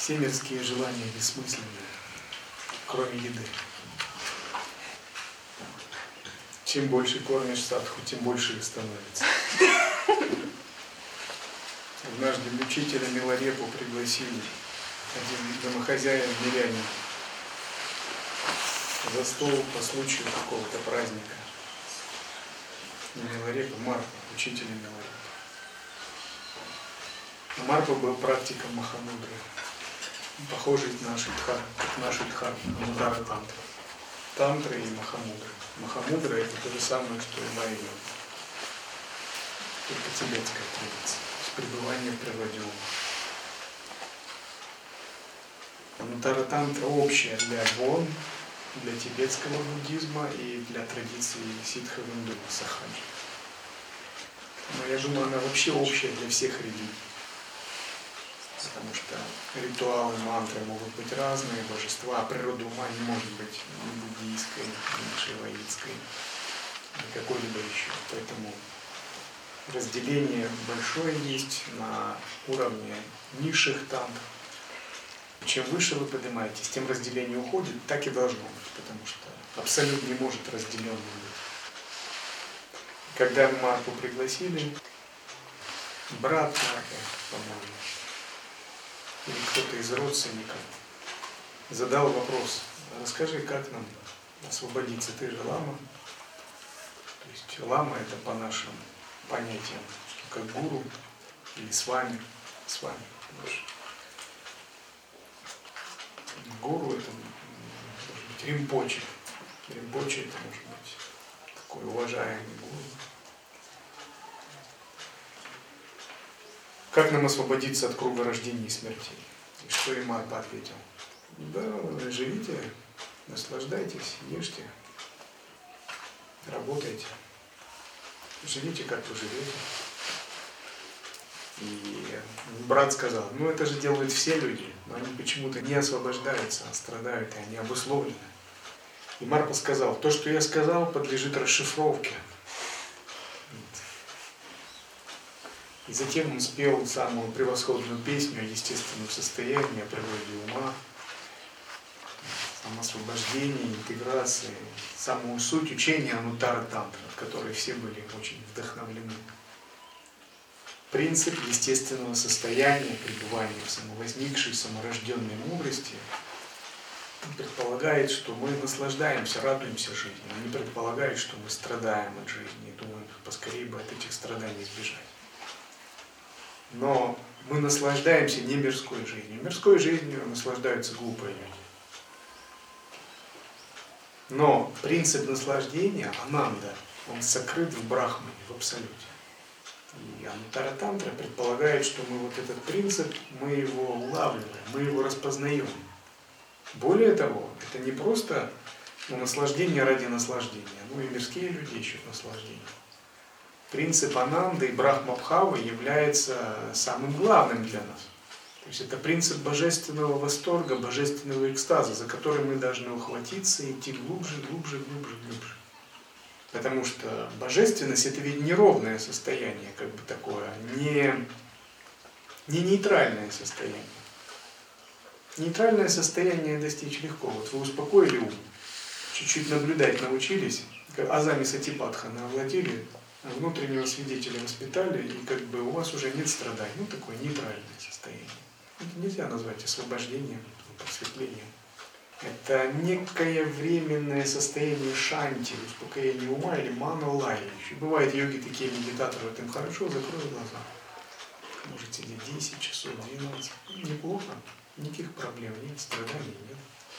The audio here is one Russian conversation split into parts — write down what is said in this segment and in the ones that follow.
Все мирские желания бессмысленны, кроме еды. Чем больше кормишь садху, тем больше их становится. Однажды учителя Миларепу пригласили, один домохозяин мирянин, за стол по случаю какого-то праздника. Миларепа, Марпа, учителя Миларепа. Марпа был практиком Махамудры, похожий на наши дхармы, Анутара тантра. Тантра и Махамудра. Махамудра — это то же самое, что и Майя-йога. Только тибетская традиция, с пребыванием в природе ума. Анутара тантра общая для Бон, для тибетского буддизма и для традиции ситхов индуизма, сахаджи. Но я думаю, она вообще общая для всех религий. Потому что ритуалы, мантры могут быть разные, божества, а природа ума не может быть ни буддийской, ни шиваитской, ни какой-либо еще. Поэтому разделение большое есть на уровне низших тантр. Чем выше вы поднимаетесь, тем разделение уходит, так и должно быть, потому что абсолют не может разделенным быть. Когда Марпу пригласили, брат Марпы, по-моему, или кто-то из родственников задал вопрос: расскажи, как нам освободиться, ты же лама. То есть лама — это по нашим понятиям, как гуру или с вами. Гуру — это может быть римпоче. Римпоче — это может быть такой уважаемый гуру. Как нам освободиться от круга рождения и смерти? И что им Марпа ответил? Да, живите, наслаждайтесь, ешьте, работайте, живите, как вы живете. И брат сказал: ну это же делают все люди, но они почему-то не освобождаются, а страдают, и они обусловлены. И Марпа сказал: то, что я сказал, подлежит расшифровке. И затем он спел самую превосходную песню о естественном состоянии, о природе ума, самоосвобождении, интеграции, самую суть учения Анутара тантра, от которой все были очень вдохновлены. Принцип естественного состояния, пребывания в самовозникшей, саморожденной мудрости предполагает, что мы наслаждаемся, радуемся жизни, а не предполагает, что мы страдаем от жизни и думаем, поскорее бы от этих страданий избежать. Но мы наслаждаемся не мирской жизнью. Мирской жизнью наслаждаются глупые люди. Но принцип наслаждения, ананда, он сокрыт в Брахмане, в абсолюте. И Анутара тантра предполагает, что мы вот этот принцип, мы его улавливаем, мы его распознаем. Более того, это не просто наслаждение ради наслаждения, и мирские люди ищут наслаждение. Принцип ананды и брахмабхавы является самым главным для нас. То есть это принцип божественного восторга, божественного экстаза, за который мы должны ухватиться и идти глубже, глубже, глубже, глубже. Потому что божественность — это ведь неровное состояние, как бы такое, не нейтральное состояние. Нейтральное состояние достичь легко. Вот вы успокоили ум, чуть-чуть наблюдать научились, азами сатипатхана овладели, внутреннего свидетеля воспитали, и как бы у вас уже нет страданий. Такое нейтральное состояние. Это нельзя назвать освобождением, просветлением. Это некое временное состояние шанти, успокоения ума или мана-лайи. Еще бывают йоги, такие медитаторы, вот им хорошо, закрой глаза. Может сидеть 10 часов, 12. Неплохо, никаких проблем нет, страданий нет.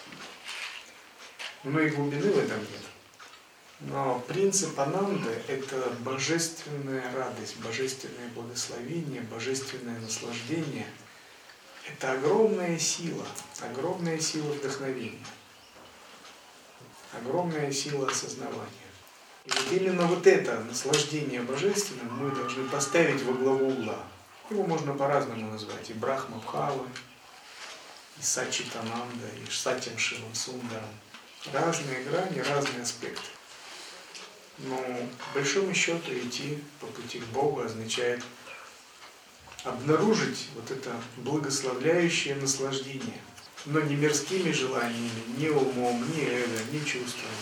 Но и глубины в этом нет. Но принцип ананды — это божественная радость, божественное благословение, божественное наслаждение. Это огромная сила вдохновения, огромная сила осознавания. И вот именно вот это наслаждение божественным мы должны поставить во главу угла. Его можно по-разному назвать: и брахмабхава, и сачитананда, и сатьям шивам сундарам. Разные грани, разные аспекты. Но по большому счету идти по пути к Богу означает обнаружить вот это благословляющее наслаждение, но не мирскими желаниями, не умом, не эго, не чувствами,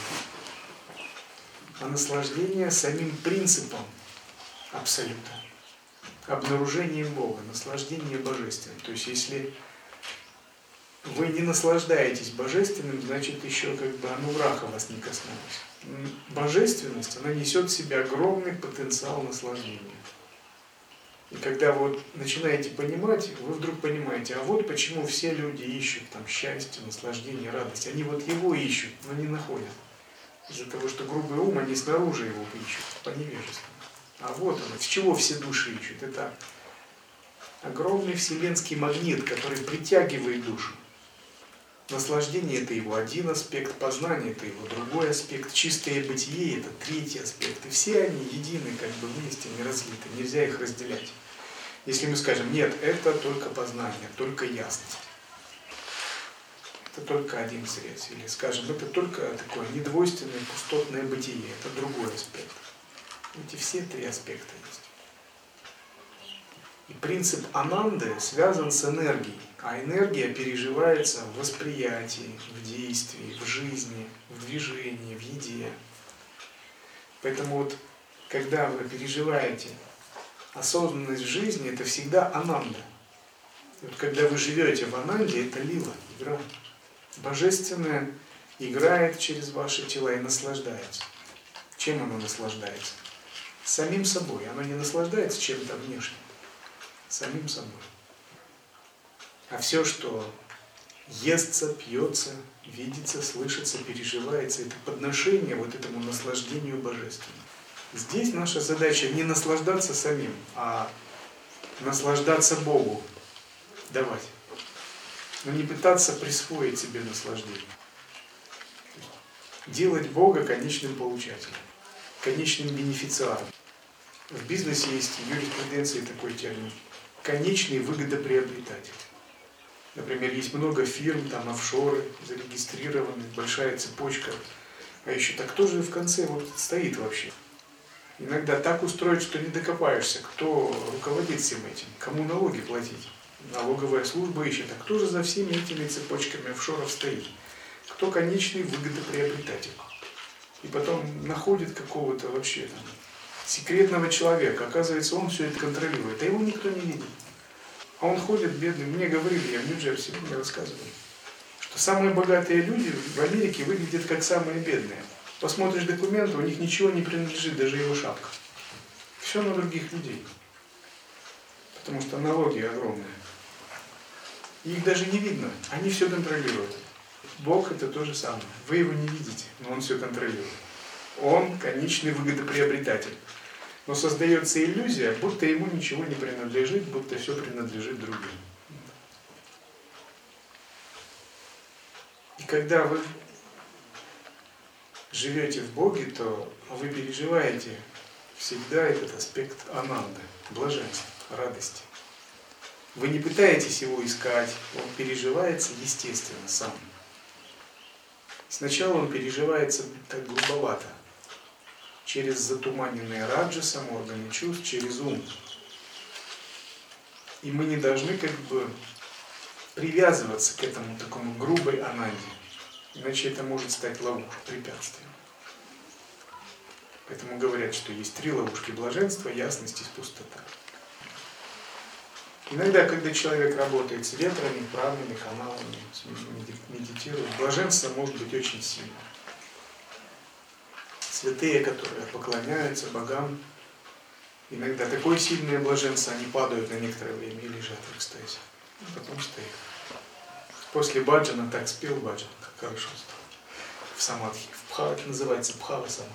а наслаждение самим принципом абсолюта, обнаружением Бога, наслаждение божественным. То есть если вы не наслаждаетесь божественным, значит еще оно врага вас не коснулось. Божественность, она несет в себе огромный потенциал наслаждения. И когда вы начинаете понимать, вы вдруг понимаете, а вот почему все люди ищут счастье, наслаждение, радость. Они его ищут, но не находят. Из-за того, что грубый ум, они снаружи его ищут, по невежеству. А вот оно, с чего все души ищут. Это огромный вселенский магнит, который притягивает душу. Наслаждение – это его один аспект, познание – это его другой аспект, чистое бытие – это третий аспект. И все они едины, вместе, не разлиты, нельзя их разделять. Если мы скажем, нет, это только познание, только ясность, это только один срез, или скажем, это только такое недвойственное, пустотное бытие, это другой аспект. Эти все три аспекта есть. И принцип ананды связан с энергией. А энергия переживается в восприятии, в действии, в жизни, в движении, в еде. Поэтому когда вы переживаете осознанность в жизни, это всегда ананда. Когда вы живете в ананде, это лила, игра. Божественное играет через ваши тела и наслаждается. Чем оно наслаждается? Самим собой. Оно не наслаждается чем-то внешним. Самим собой. А все, что естся, пьется, видится, слышится, переживается, это подношение этому наслаждению божественному. Здесь наша задача не наслаждаться самим, а наслаждаться Богу, давать. Но не пытаться присвоить себе наслаждение. Делать Бога конечным получателем, конечным бенефициаром. В бизнесе есть в юриспруденции такой термин – конечный выгодоприобретатель. Например, есть много фирм, офшоры зарегистрированы, большая цепочка. А еще так кто же в конце стоит вообще? Иногда так устроить, что не докопаешься, кто руководит всем этим, кому налоги платить. Налоговая служба ищет, а кто же за всеми этими цепочками офшоров стоит? Кто конечный выгодоприобретатель? И потом находит какого-то вообще секретного человека. Оказывается, он все это контролирует, а его никто не видит. А он ходит бедный. Мне говорили, я в Нью-Джерси, мне рассказывали, что самые богатые люди в Америке выглядят как самые бедные. Посмотришь документы, у них ничего не принадлежит, даже его шапка. Все на других людей. Потому что налоги огромные. И их даже не видно, они все контролируют. Бог это то же самое. Вы его не видите, но он все контролирует. Он конечный выгодоприобретатель. Но создается иллюзия, будто ему ничего не принадлежит, будто все принадлежит другим. И когда вы живете в Боге, то вы переживаете всегда этот аспект ананды, блаженства, радости. Вы не пытаетесь его искать, он переживается естественно сам. Сначала он переживается так грубовато, через затуманенные раджасом органы чувств, через ум. И мы не должны привязываться к этому такому грубой ананде, иначе это может стать ловушкой, препятствием. Поэтому говорят, что есть 3 ловушки: блаженства, ясность и пустота. Иногда, когда человек работает с ветрами, правными каналами, медитирует, блаженство может быть очень сильным. Святые, которые поклоняются богам, иногда такое сильное блаженство, они падают на некоторое время и лежат в экстазе. И потом стоят. После баджана так спел баджан, как хорошо стало. В самадхи. Это называется бхава самадхи.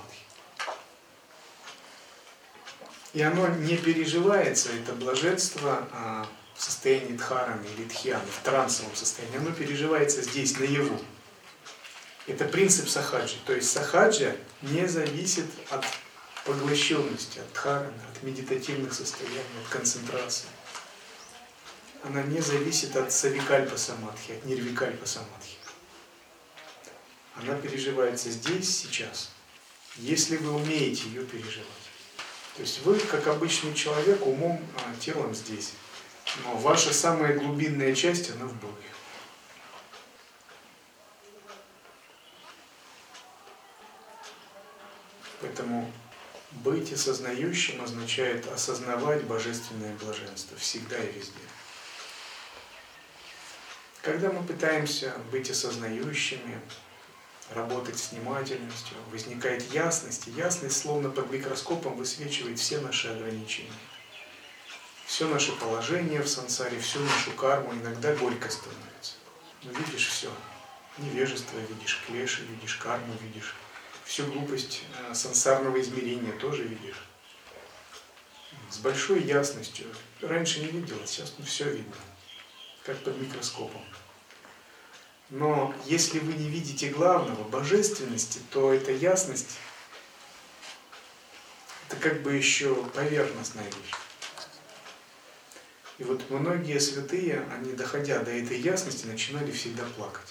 И оно не переживается, это блаженство, в состоянии дхараны или дхьяны, в трансовом состоянии. Оно переживается здесь, наяву. Это принцип сахаджи. То есть сахаджа не зависит от поглощенности, от дхараны, от медитативных состояний, от концентрации. Она не зависит от савикальпа самадхи, от нирвикальпа самадхи. Она переживается здесь, сейчас, если вы умеете ее переживать. То есть вы, как обычный человек, умом, телом здесь. Но ваша самая глубинная часть, она в Боге. Поэтому быть осознающим означает осознавать божественное блаженство всегда и везде. Когда мы пытаемся быть осознающими, работать с внимательностью, возникает ясность, и ясность словно под микроскопом высвечивает все наши ограничения. Все наше положение в сансаре, всю нашу карму, иногда горько становится. Но видишь все. Невежество видишь, клеши видишь, карму видишь. Всю глупость сансарного измерения тоже видишь. С большой ясностью. Раньше не видела, сейчас все видно. Как под микроскопом. Но если вы не видите главного, божественности, то эта ясность, это как бы еще поверхностная вещь. И вот многие святые, они, доходя до этой ясности, начинали всегда плакать.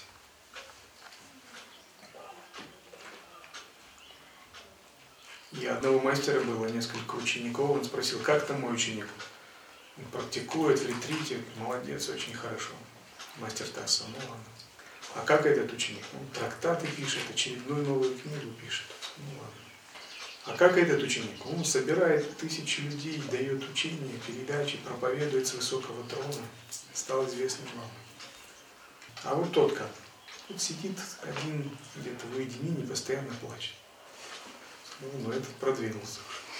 И одного мастера было несколько учеников, он спросил, как там мой ученик? Он практикует в ретрите, молодец, очень хорошо. Мастер Тасса, ну ладно. А как этот ученик? Он трактаты пишет, очередную новую книгу пишет. Ну ладно. А как этот ученик? Он собирает 1000 людей, дает учения, передачи, проповедует с высокого трона, стал известным вам. А вот тот как? Тут сидит один где-то в уединении, постоянно плачет. Ну, этот продвинулся.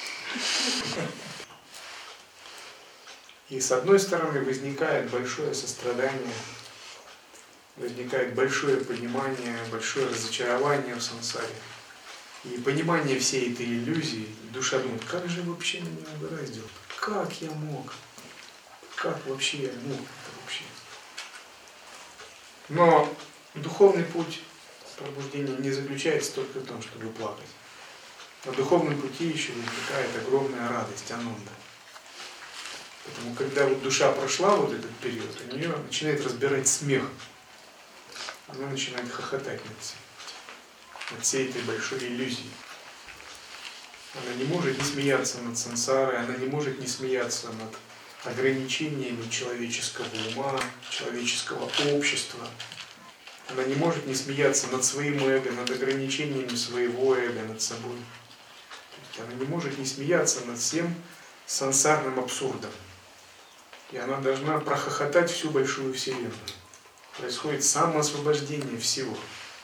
И с одной стороны возникает большое сострадание, возникает большое понимание, большое разочарование в сансаре. И понимание всей этой иллюзии, душа думает, как же вообще меня угораздило? Как я мог? Как вообще я мог это вообще? Но духовный путь пробуждения не заключается только в том, чтобы плакать. На духовном пути еще возникает огромная радость, ананда. Поэтому, когда вот душа прошла вот этот период, у нее начинает разбирать смех. Она начинает хохотать над всей этой большой иллюзией. Она не может не смеяться над сансарой, она не может не смеяться над ограничениями человеческого ума, человеческого общества. Она не может не смеяться над своим эго, над ограничениями своего эго, над собой. Она не может не смеяться над всем сансарным абсурдом. И она должна прохохотать всю большую вселенную. Происходит самоосвобождение всего.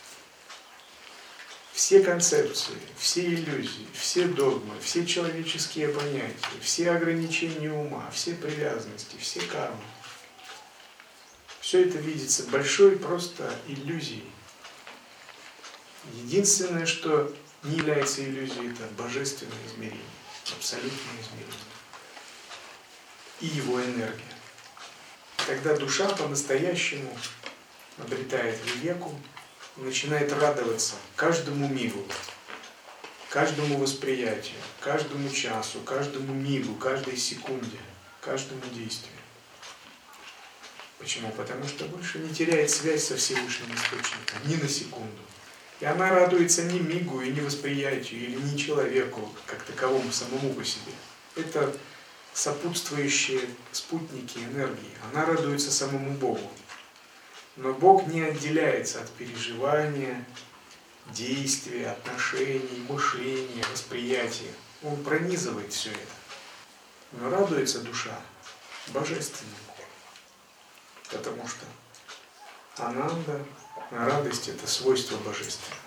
Все концепции, все иллюзии, все догмы, все человеческие понятия, все ограничения ума, все привязанности, все кармы. Все это видится большой просто иллюзией. Единственное, что не является иллюзией, это божественное измерение, абсолютное измерение. И его энергия. Когда душа по-настоящему обретает вивеку, начинает радоваться каждому мигу, каждому восприятию, каждому часу, каждому мигу, каждой секунде, каждому действию. Почему? Потому что больше не теряет связь со Всевышним Источником ни на секунду. И она радуется не мигу и не восприятию, или не человеку, как таковому самому по себе. Это сопутствующие спутники энергии. Она радуется самому Богу. Но Бог не отделяется от переживания, действия, отношений, мышления, восприятия. Он пронизывает все это. Но радуется душа божественному. Потому что ананда, радость – это свойство божественного.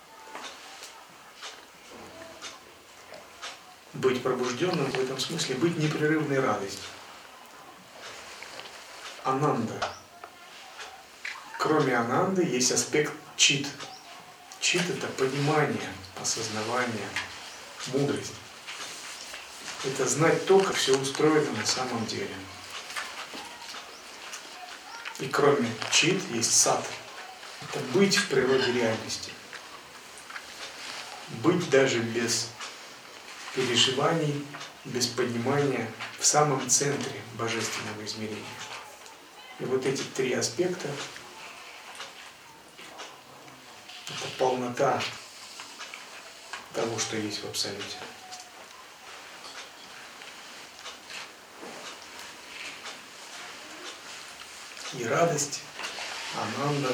Быть пробужденным в этом смысле, быть непрерывной радостью. Ананда. Кроме ананды есть аспект чит. Чит – это понимание, осознавание, мудрость. Это знать то, как все устроено на самом деле. И кроме чит есть сат. Это быть в природе реальности. Быть даже без переживаний, без понимания в самом центре божественного измерения. И вот эти три аспекта – это полнота того, что есть в Абсолюте. И радость, ананда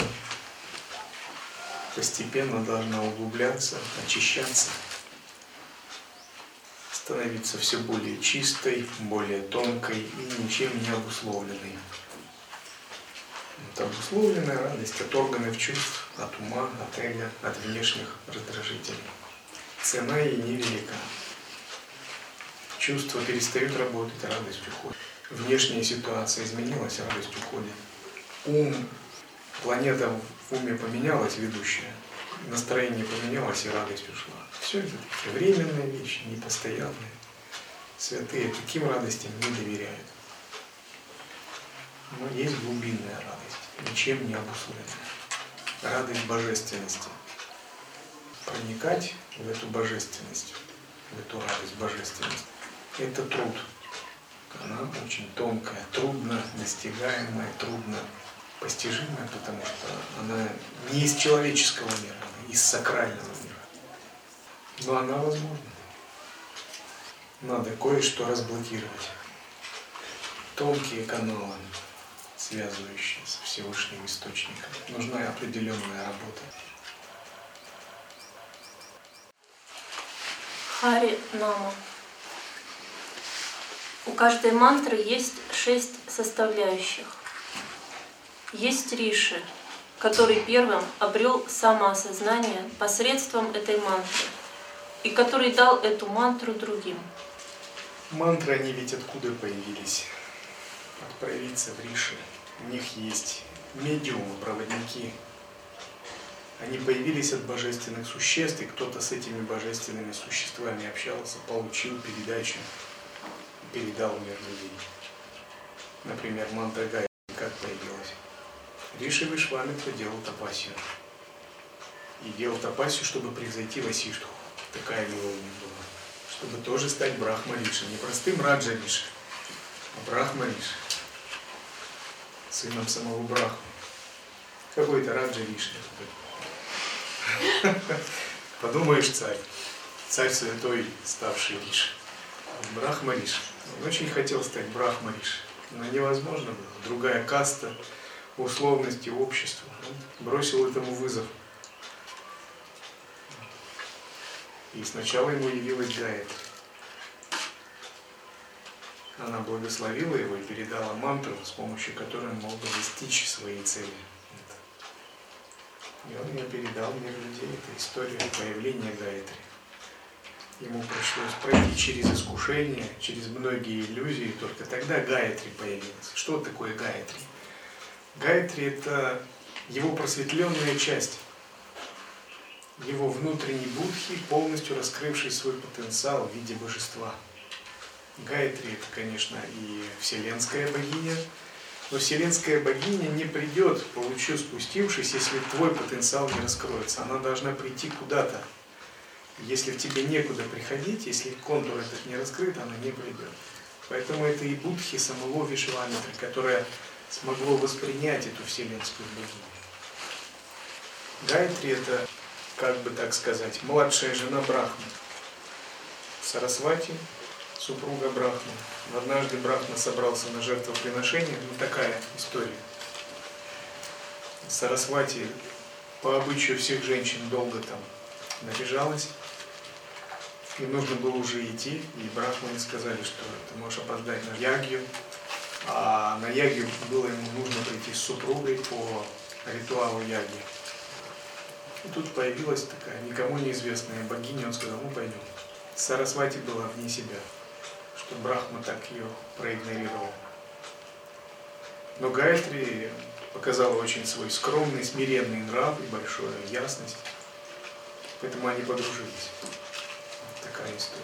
постепенно должна углубляться, очищаться, становиться все более чистой, более тонкой и ничем не обусловленной. Это обусловленная радость от органов чувств, от ума, от эго, от внешних раздражителей. Цена ей невелика. Чувства перестают работать, радость уходит. Внешняя ситуация изменилась, радость уходит. Планета в уме поменялась, ведущая. Настроение поменялось, и радость ушла. Все это такие временные вещи, непостоянные. Святые таким радостям не доверяют. Но есть глубинная радость, ничем не обусловленная. Радость божественности. Проникать в эту божественность, в эту радость божественности, это труд. Она очень тонкая, трудно достигаемая, трудно постижимая, потому что она не из человеческого мира, она из сакрального мира. Но она возможна. Надо кое-что разблокировать. Тонкие каналы, связывающие с Всевышним Источником. Нужна определенная работа. Хари Нама. У каждой мантры есть 6 составляющих. Есть Риши, который первым обрел самоосознание посредством этой мантры, и который дал эту мантру другим. Мантры, они ведь откуда появились? От провидцев Риши. У них есть медиумы, проводники. Они появились от божественных существ, и кто-то с этими божественными существами общался, получил передачу, передал в мир людей. Например, мантра Гайатри как появилась? Риши Вишвамитра делал тапасию. И делал тапасию, чтобы превзойти Васиштху. Такая его у них была. Чтобы тоже стать Брахма-риши. Не простым Раджа-риши, а Брахма-риши. Сыном самого Брахмы. Какой-то Раджа-риши. Подумаешь, царь. Царь святой, ставший риши. Брахма-риши. Он очень хотел стать Брахма-риши. Но невозможно было. Другая каста, условности общества. Он бросил этому вызов. И сначала ему явилась Гайатри. Она благословила его и передала мантру, с помощью которой он мог бы достичь своей цели. И он ее передал в мир людей. Это история появления Гайатри. Ему пришлось пройти через искушение, через многие иллюзии, только тогда Гайатри появилась. Что такое Гайатри? Гайатри – это его просветленная часть, его внутренний будхи, полностью раскрывший свой потенциал в виде божества. Гайатри – это, конечно, и вселенская богиня, но вселенская богиня не придет, получу спустившись, если твой потенциал не раскроется. Она должна прийти куда-то. Если в тебе некуда приходить, если контур этот не раскрыт, она не придет. Поэтому это и будхи самого Вишвамитры, которое смогло воспринять эту вселенскую богиню. Гайатри – это, как бы так сказать, младшая жена Брахмы. Сарасвати, супруга Брахмы. Однажды Брахма собрался на жертвоприношение, такая история. Сарасвати по обычаю всех женщин долго там наряжалась. И нужно было уже идти, и брахманы сказали, что ты можешь опоздать на ягью. А на ягью было ему нужно прийти с супругой по ритуалу яги. И тут появилась такая никому неизвестная богиня, он сказал, ну пойдем. Сарасвати была вне себя, что Брахма так ее проигнорировал. Но Гайатри показала очень свой скромный, смиренный нрав и большую ясность. Поэтому они подружились. Такая история.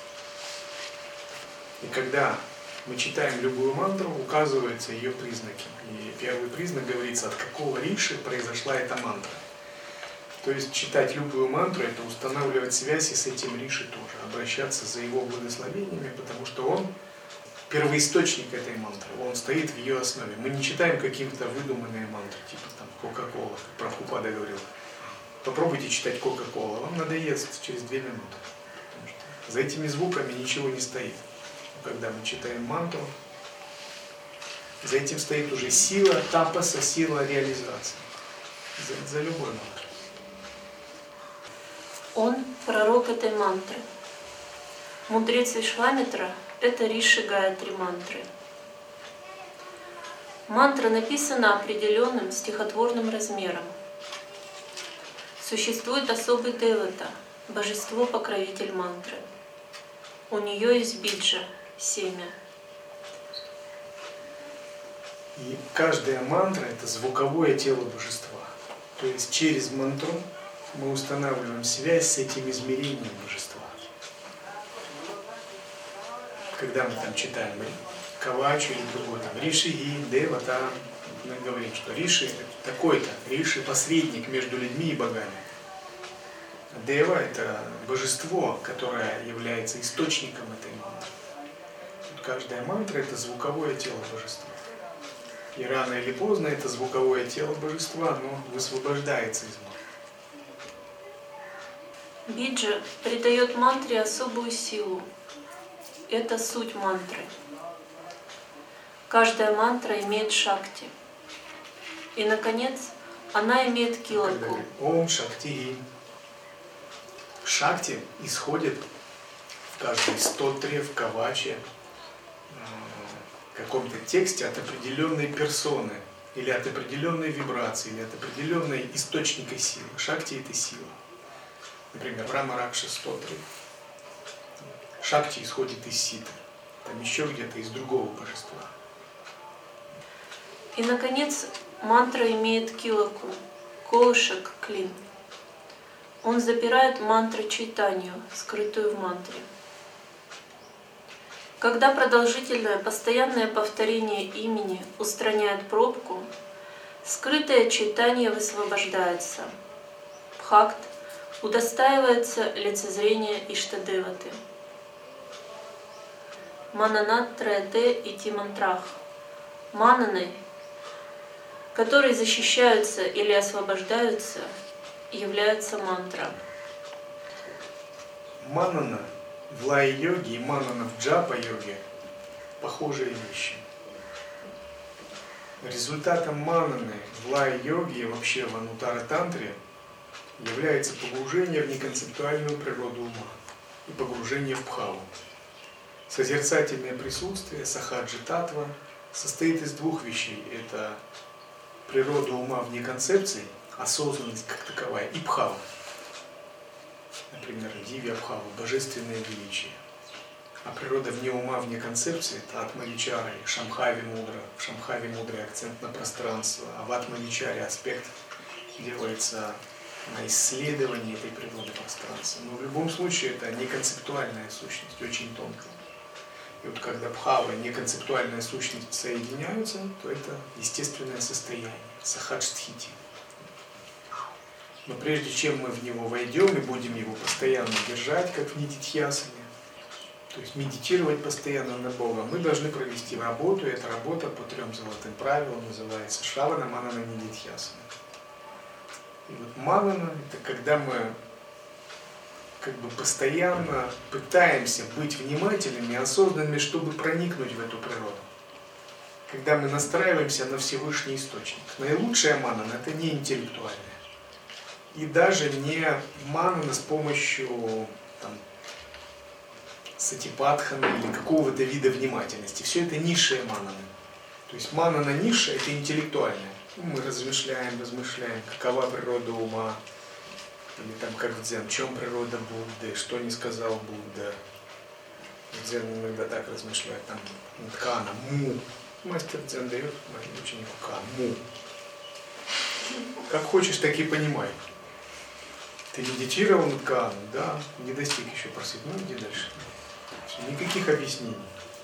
И когда мы читаем любую мантру, указываются ее признаки. И первый признак говорится, от какого риши произошла эта мантра. То есть читать любую мантру – это устанавливать связь и с этим риши тоже, обращаться за его благословениями, потому что он первоисточник этой мантры, он стоит в ее основе. Мы не читаем какие-то выдуманные мантры, типа там Кока-Кола, как Прабхупада говорил. Попробуйте читать Кока-Кола, вам надоест через 2 минуты. За этими звуками ничего не стоит. Но когда мы читаем мантру, За этим стоит уже сила тапаса, сила реализации. За любой мантрой. Он пророк этой мантры. Мудрец Вишвамитра – это Риши Гаятри мантры. Мантра написана определенным стихотворным размером. Существует особый девата, божество-покровитель мантры. У нее есть биджа, семя. И каждая мантра – это звуковое тело божества. То есть через мантру мы устанавливаем связь с этим измерением божества. Когда мы там читаем Кавачу или другой, там Риши, Девата, мы говорим, что Риши это такой-то, Риши посредник между людьми и богами. Дева это божество, которое является источником этой мантры. Тут каждая мантра это звуковое тело божества. И рано или поздно это звуковое тело божества, оно высвобождается из мантры. Биджа придает мантре особую силу. Это суть мантры. Каждая мантра имеет шакти. И, наконец, она имеет килаку. Ом Шакти. Шакти исходит в каждой стотре, в каваче, в каком-то тексте от определенной персоны, или от определенной вибрации, или от определенного источника силы. Шакти – это сила. Например, Рама Ракша стотри. Шакти исходит из ситы, там еще где-то из другого божества. И, наконец, мантра имеет килаку, колышек, клин. Он запирает мантру чайтанью, скрытую в мантре. Когда продолжительное постоянное повторение имени устраняет пробку, скрытое чайтанье высвобождается. Бхакт удостаивается лицезрения Иштадеваты. Мананат Траяте ити мантрах. Мананы, которые защищаются или освобождаются, является мантра. Манана в лай-йоге и манана в джапа-йоге похожие вещи. Результатом мананы в лай-йоге и вообще в анутара-тантре является погружение в неконцептуальную природу ума и погружение в бхаву. Созерцательное присутствие, сахаджи-татва, состоит из двух вещей. Это природа ума вне концепции, осознанность как таковая, и бхава. Например, дивья бхава, божественное величие. А природа вне ума, вне концепции – это атма-вичара, шамхави мудра. В шамхави мудре акцент на пространство, а в атма-вичаре аспект делается на исследовании этой природы пространства. Но в любом случае это неконцептуальная сущность, очень тонкая. И вот когда бхава и неконцептуальная сущность соединяются, то это естественное состояние, сахадж-стхити. Но прежде чем мы в него войдем и будем его постоянно держать, как в нидитхьясане, то есть медитировать постоянно на Бога, мы должны провести работу, и эта работа по 3 золотым правилам называется шравана, манана, нидитхьясана. И вот манана – это когда мы как бы постоянно пытаемся быть внимательными и осознанными, чтобы проникнуть в эту природу. Когда мы настраиваемся на Всевышний Источник. Наилучшая манана – это не интеллектуальная. И даже не манана с помощью там, сатипатхана или какого-то вида внимательности. Все это низшая манана. То есть манана низшая – это интеллектуальная. Мы размышляем, какова природа ума. Или там как в дзен, в чем природа Будды, что не сказал Будда. В дзен иногда так размышляют, там ткана, му. Мастер дзен дает ученику кан, му. Как хочешь, так и понимай. Ты медитировал над каном, да, не достиг еще просветления, ну иди дальше. Все, никаких объяснений.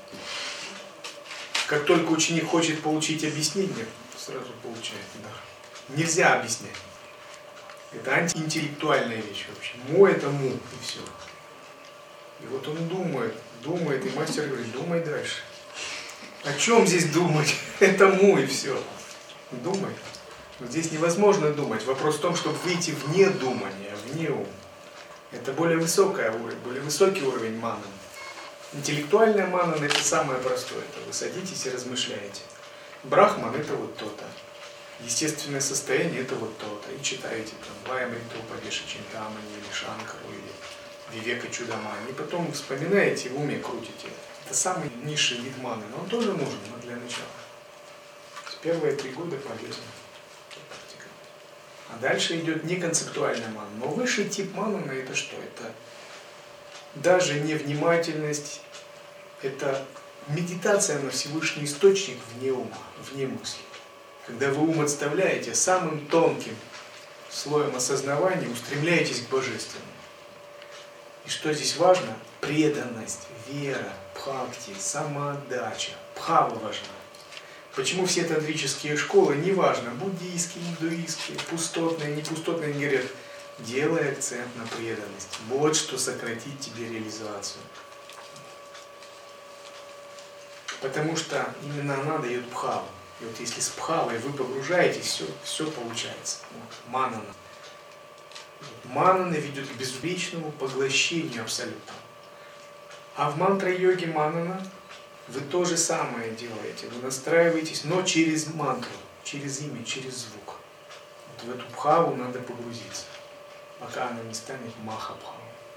Как только ученик хочет получить объяснение, сразу получает дар. Нельзя объяснять. Это антиинтеллектуальная вещь вообще. Му это му, и все. И вот он думает, и мастер говорит, думай дальше. О чем здесь думать? Это му, и все. Думай. Но здесь невозможно думать. Вопрос в том, чтобы выйти вне думания, вне ума. Это более высокий уровень мананы. Интеллектуальная манана – это самое простое. Это вы садитесь и размышляете. Брахман это вот то-то. Естественное состояние это вот то-то. И читаете там Ваямриту, Падеша Чинтамани, или Шанкару, или Вивека Чудамани. И потом вспоминаете, в уме крутите. Это самый низший вид маны, но он тоже нужен, но для начала. Первые 3 года полезно. А дальше идет не концептуальная мана. Но высший тип маны это что? Это даже не внимательность, это медитация на Всевышний источник вне ума, вне мысли. Когда вы ум отставляете, самым тонким слоем осознавания устремляетесь к Божественному. И что здесь важно? Преданность, вера, бхакти, самоотдача. Бхава важна. Почему все тантрические школы, неважно, буддийские, индуистские, пустотные, непустотные, они говорят, делай акцент на преданность. Вот что сократит тебе реализацию. Потому что именно она дает бхаву. И вот если с бхавой вы погружаетесь, все получается. Вот, манана. Манана ведет к безупречному поглощению абсолютно. А в мантра-йоге манана вы то же самое делаете. Вы настраиваетесь, но через мантру, через имя, через звук. Вот в эту бхаву надо погрузиться, пока она не станет махабхавой.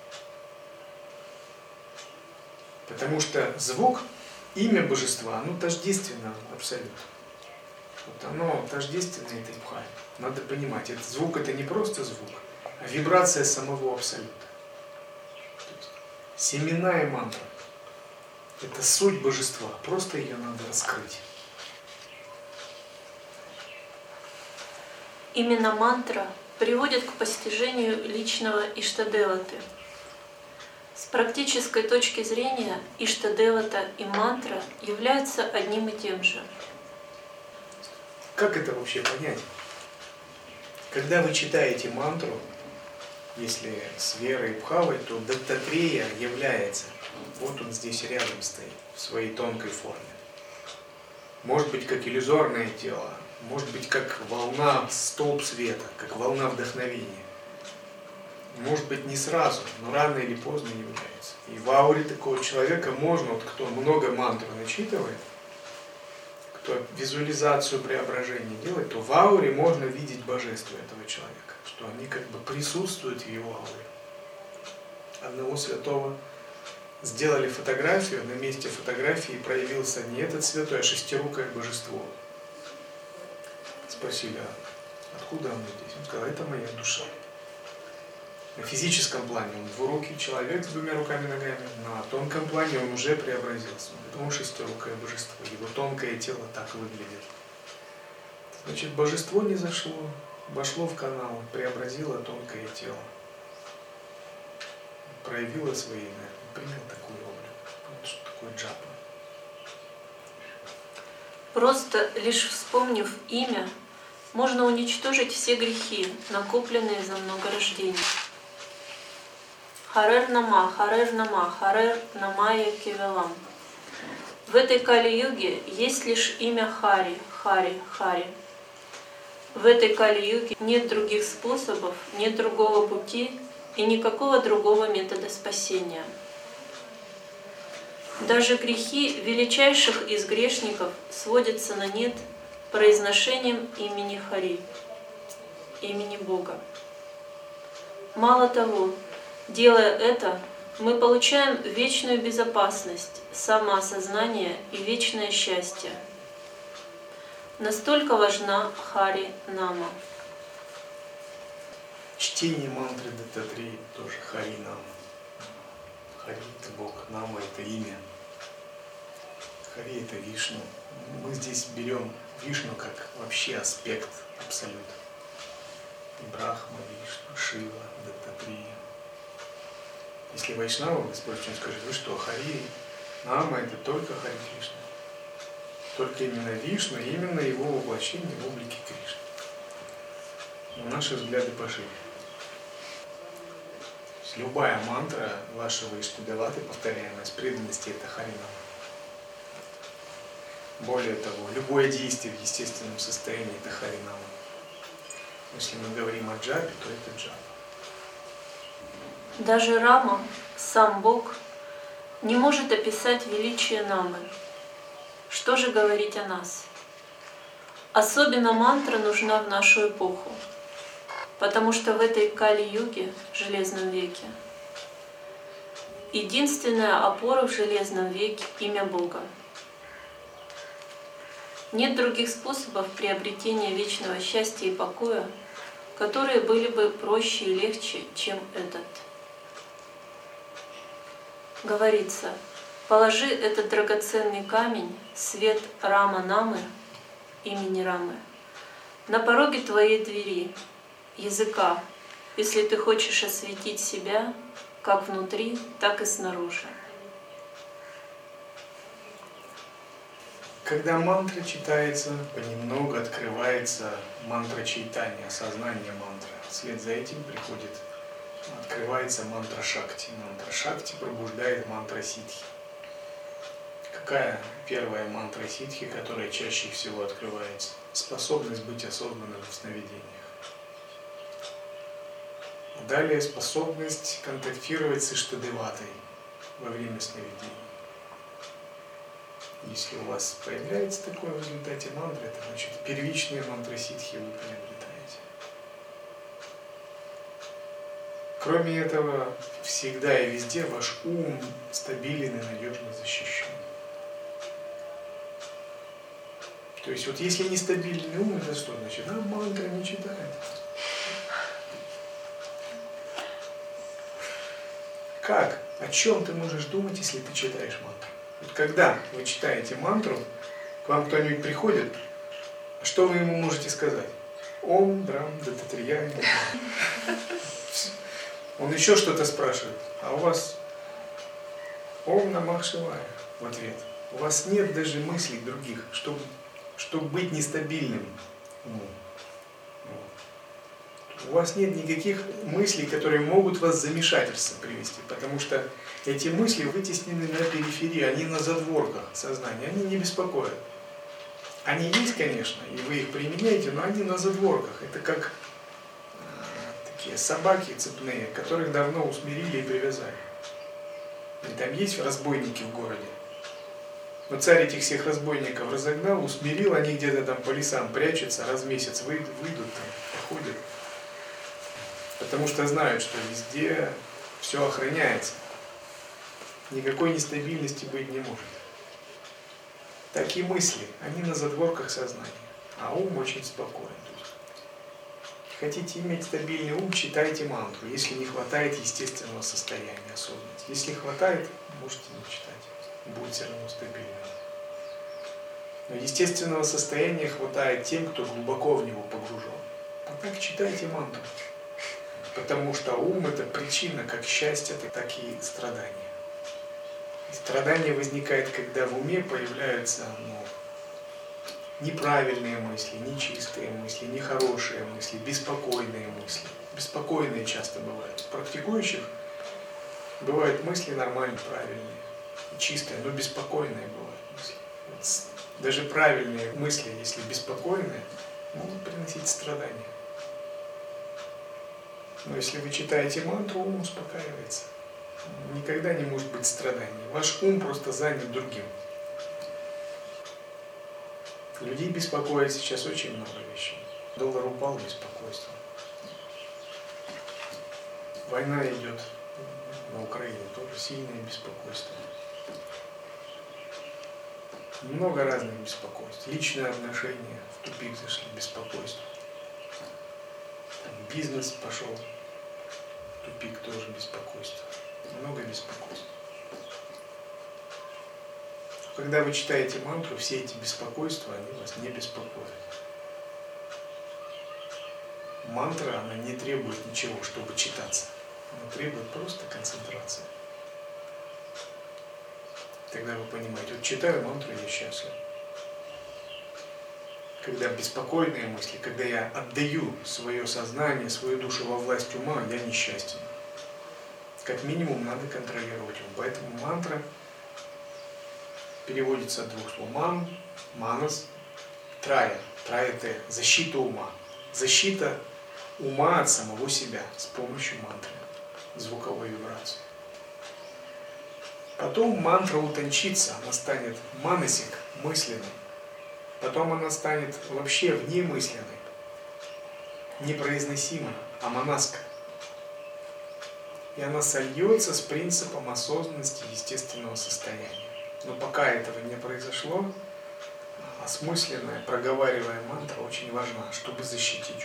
Потому что звук, имя божества, оно тождественно абсолютно. Вот оно тождественно этой бхаве. Надо понимать, этот звук это не просто звук, а вибрация самого абсолюта. Семенная мантра. Это суть божества, просто ее надо раскрыть. Именно мантра приводит к постижению личного Иштадеваты. С практической точки зрения Иштадевата и мантра являются одним и тем же. Как это вообще понять? Когда вы читаете мантру, если с верой и бхавой, то Даттатрея является. Вот он здесь рядом стоит, в своей тонкой форме. Может быть, как иллюзорное тело, может быть, как волна, столб света, как волна вдохновения. Может быть, не сразу, но рано или поздно является. И в ауре такого человека можно, вот кто много мантр начитывает, кто визуализацию преображения делает, то в ауре можно видеть божество этого человека, что они как бы присутствуют в его ауре. Одного святого сделали фотографию, на месте фотографии проявился не этот святой, а шестирукое божество. Спросили, а откуда оно здесь? Он сказал, это моя душа. На физическом плане он двурукий человек с 2 руками и ногами, на тонком плане он уже преобразился. Это он шестирукое божество, его тонкое тело так выглядит. Значит, божество не зашло, вошло в канал, преобразило тонкое тело, проявило свои энергии. Принял такой облик. Вот что такое джапа. Просто лишь вспомнив имя, можно уничтожить все грехи, накопленные за много рождений. Харер Нама, Харер Намая Кевелам. В этой Кали-юге есть лишь имя Хари, Хари. В этой Кали-юге нет других способов, нет другого пути и никакого другого метода спасения. Даже грехи величайших из грешников сводятся на нет произношением имени Хари, имени Бога. Мало того, делая это, мы получаем вечную безопасность, самоосознание и вечное счастье. Настолько важна Хари Нама. Чтение мантры Даттатреи тоже Хари Нама. Хари это Бог, Нама это имя. Хари это Вишну. Мы здесь берем Вишну как вообще аспект абсолюта. Брахма, Вишну, Шива, Даттатрея. Если Вайшнава, Господь что скажет, вы что, Хари Нама это только Хари Кришна. Только именно Вишну, именно его воплощение в облике Кришны. Но наши взгляды пошире. Любая мантра вашего Иштадеваты, повторяемая с преданности, это Хари Нама. Более того, любое действие в естественном состоянии это Хари Нама. Если мы говорим о джапе, то это джапа. Даже Рама, сам Бог, не может описать величие Намы. Что же говорить о нас? Особенно мантра нужна в нашу эпоху, потому что в этой Кали-юге, Железном веке, единственная опора в Железном веке — имя Бога. Нет других способов приобретения вечного счастья и покоя, которые были бы проще и легче, чем этот. Говорится: положи этот драгоценный камень, свет Рама-намы, имени Рамы, на пороге твоей двери, языка, если ты хочешь осветить себя как внутри, так и снаружи. Когда мантра читается, понемногу открывается мантра чайтанья, сознание мантры. Вслед за этим открывается мантра шакти. Мантра шакти пробуждает мантра ситхи. Какая первая мантра ситхи, которая чаще всего открывается? Способность быть осознанным в сновидениях. Далее способность контактировать с Иштадеватой во время сновидений. Если у вас появляется такое в результате мантры, это значит первичные мантры ситхи вы приобретаете. Кроме этого, всегда и везде ваш ум стабилен и надежно защищен. То есть вот если нестабильный ум, это что значит? Мантра не читает. Как? О чем ты можешь думать, если ты читаешь мантру? Вот когда вы читаете мантру, к вам кто-нибудь приходит, что вы ему можете сказать? Ом, драм, дататрияй. Он еще что-то спрашивает, а у вас Ом намах шивая в ответ. У вас нет даже мыслей других, чтобы быть нестабильным умом. У вас нет никаких мыслей, которые могут вас в замешательство привести, потому что эти мысли вытеснены на периферии, они на задворках сознания, они не беспокоят. Они есть, конечно, и вы их применяете, но они на задворках. Это как такие собаки цепные, которых давно усмирили и привязали. И там есть разбойники в городе. Но царь этих всех разбойников разогнал, усмирил, они где-то там по лесам прячутся, раз в месяц выйдут там, походят. Потому что знают, что везде все охраняется. Никакой нестабильности быть не может. Такие мысли, они на задворках сознания, а ум очень спокоен. Хотите иметь стабильный ум, читайте мантру, если не хватает естественного состояния осознанности. Если хватает, можете не читать, будет все равно стабильно. Но естественного состояния хватает тем, кто глубоко в него погружен. А так читайте мантру. Потому что ум — это причина как счастья, так и страдания. И страдание возникает, когда в уме появляются неправильные мысли, нечистые мысли, нехорошие мысли, беспокойные мысли. Беспокойные часто бывают. У практикующих бывают мысли нормальные, правильные, чистые, но беспокойные бывают мысли. Даже правильные мысли, если беспокойные, могут приносить страдания. Но если вы читаете мантру, ум успокаивается. Никогда не может быть страданий. Ваш ум просто занят другим. Людей беспокоит сейчас очень много вещей. Доллар упал, беспокойство. Война идет на Украине, тоже сильное беспокойство. Много разных беспокойств. Личные отношения в тупик зашли, беспокойство. Бизнес пошел в тупик, тоже беспокойство. Много беспокойств. Когда вы читаете мантру, все эти беспокойства, они вас не беспокоят. Мантра, она не требует ничего, чтобы читаться. Она требует просто концентрации. Тогда вы понимаете, вот читаю мантру, я счастлив. Когда беспокойные мысли, когда я отдаю свое сознание, свою душу во власть ума, я несчастен. Как минимум надо контролировать ум. Поэтому мантра переводится от двух слов. Ман, манас, трая. Трая — это защита ума. Защита ума от самого себя с помощью мантры, звуковой вибрации. Потом мантра утончится, она станет манасик, мысленной. Потом она станет вообще внемысленной, непроизносимой, аманаской. И она сольется с принципом осознанности естественного состояния. Но пока этого не произошло, осмысленная, проговариваемая мантра очень важна, чтобы защитить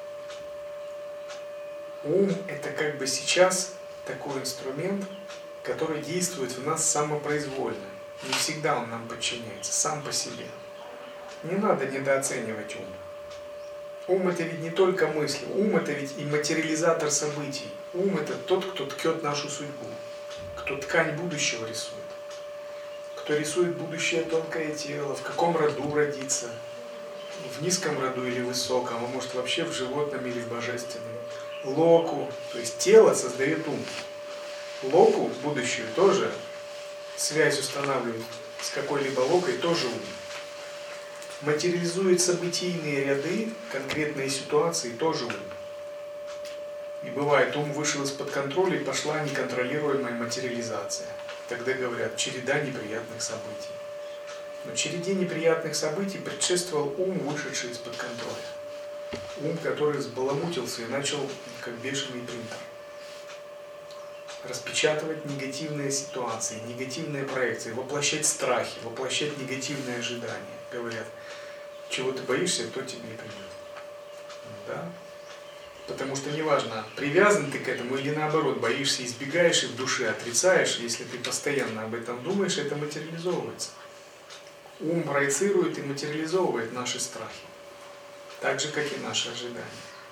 ум. Ум – это как бы сейчас такой инструмент, который действует в нас самопроизвольно. Не всегда он нам подчиняется, сам по себе. Не надо недооценивать ум. Ум – это ведь не только мысли, ум – это ведь и материализатор событий. Ум – это тот, кто ткет нашу судьбу, кто ткань будущего рисует, кто рисует будущее тонкое тело, в каком роду родиться, в низком роду или высоком, а может вообще в животном или в божественном. Локу, то есть тело создает ум. Локу, будущее, тоже связь устанавливает с какой-либо локой, тоже ум. Материализует событийные ряды, конкретные ситуации, тоже ум. И бывает, ум вышел из-под контроля и пошла неконтролируемая материализация. Тогда говорят, череда неприятных событий. Но череде неприятных событий предшествовал ум, вышедший из-под контроля. Ум, который взбаламутился и начал, как бешеный принтер, распечатывать негативные ситуации, негативные проекции, воплощать страхи, воплощать негативные ожидания. Говорят, чего ты боишься, то тебе и придет. Да? Потому что неважно, привязан ты к этому или наоборот, боишься, избегаешь и в душе отрицаешь, если ты постоянно об этом думаешь, это материализовывается. Ум проецирует и материализовывает наши страхи, так же, как и наши ожидания.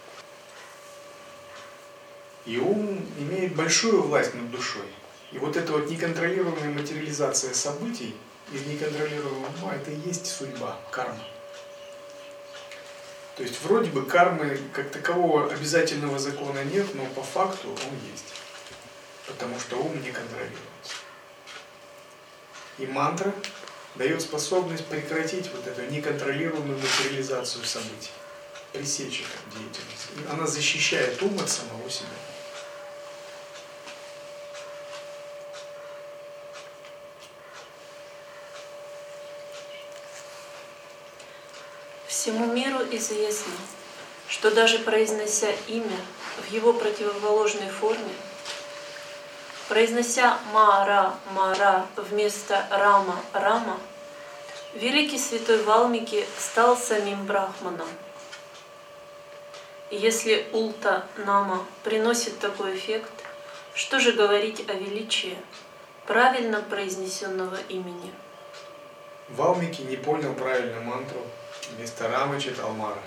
И ум имеет большую власть над душой. И вот эта вот неконтролируемая материализация событий из неконтролируемого ума, это и есть судьба, карма. То есть вроде бы кармы как такового обязательного закона нет, но по факту он есть. Потому что ум не контролируется. И мантра дает способность прекратить вот эту неконтролируемую материализацию событий, пресечь эту деятельность. И она защищает ум от самого себя. Всему миру известно, что даже произнося имя в его противоположной форме, произнося Мара вместо Рама, великий святой Валмики стал самим Брахманом. И если Улта Нама приносит такой эффект, что же говорить о величии правильно произнесенного имени? Валмики не понял правильно мантру, вместо Рамы читал Мара.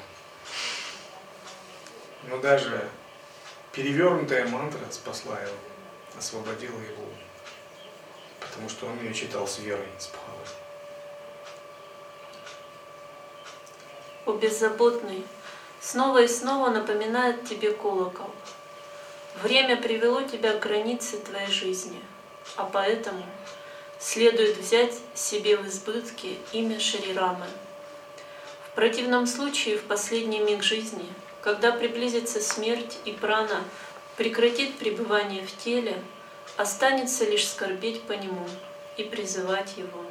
Но даже перевернутая мантра спасла его, освободила его, потому что он ее читал с верой, с бхавой. О беззаботный, снова и снова напоминает тебе колокол. Время привело тебя к границе твоей жизни, а поэтому следует взять себе в избытке имя Шри Рамы. В противном случае в последний миг жизни, когда приблизится смерть и прана прекратит пребывание в теле, останется лишь скорбеть по нему и призывать его.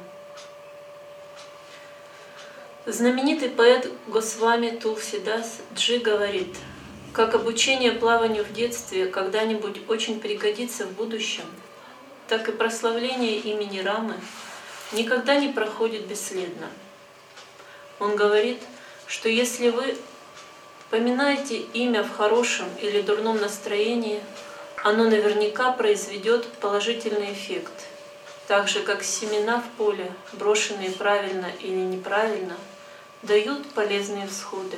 Знаменитый поэт Госвами Тулсидас Джи говорит, как обучение плаванию в детстве когда-нибудь очень пригодится в будущем, так и прославление имени Рамы никогда не проходит бесследно. Он говорит, что если вы поминаете имя в хорошем или дурном настроении, оно наверняка произведет положительный эффект, так же как семена в поле, брошенные правильно или неправильно, дают полезные всходы.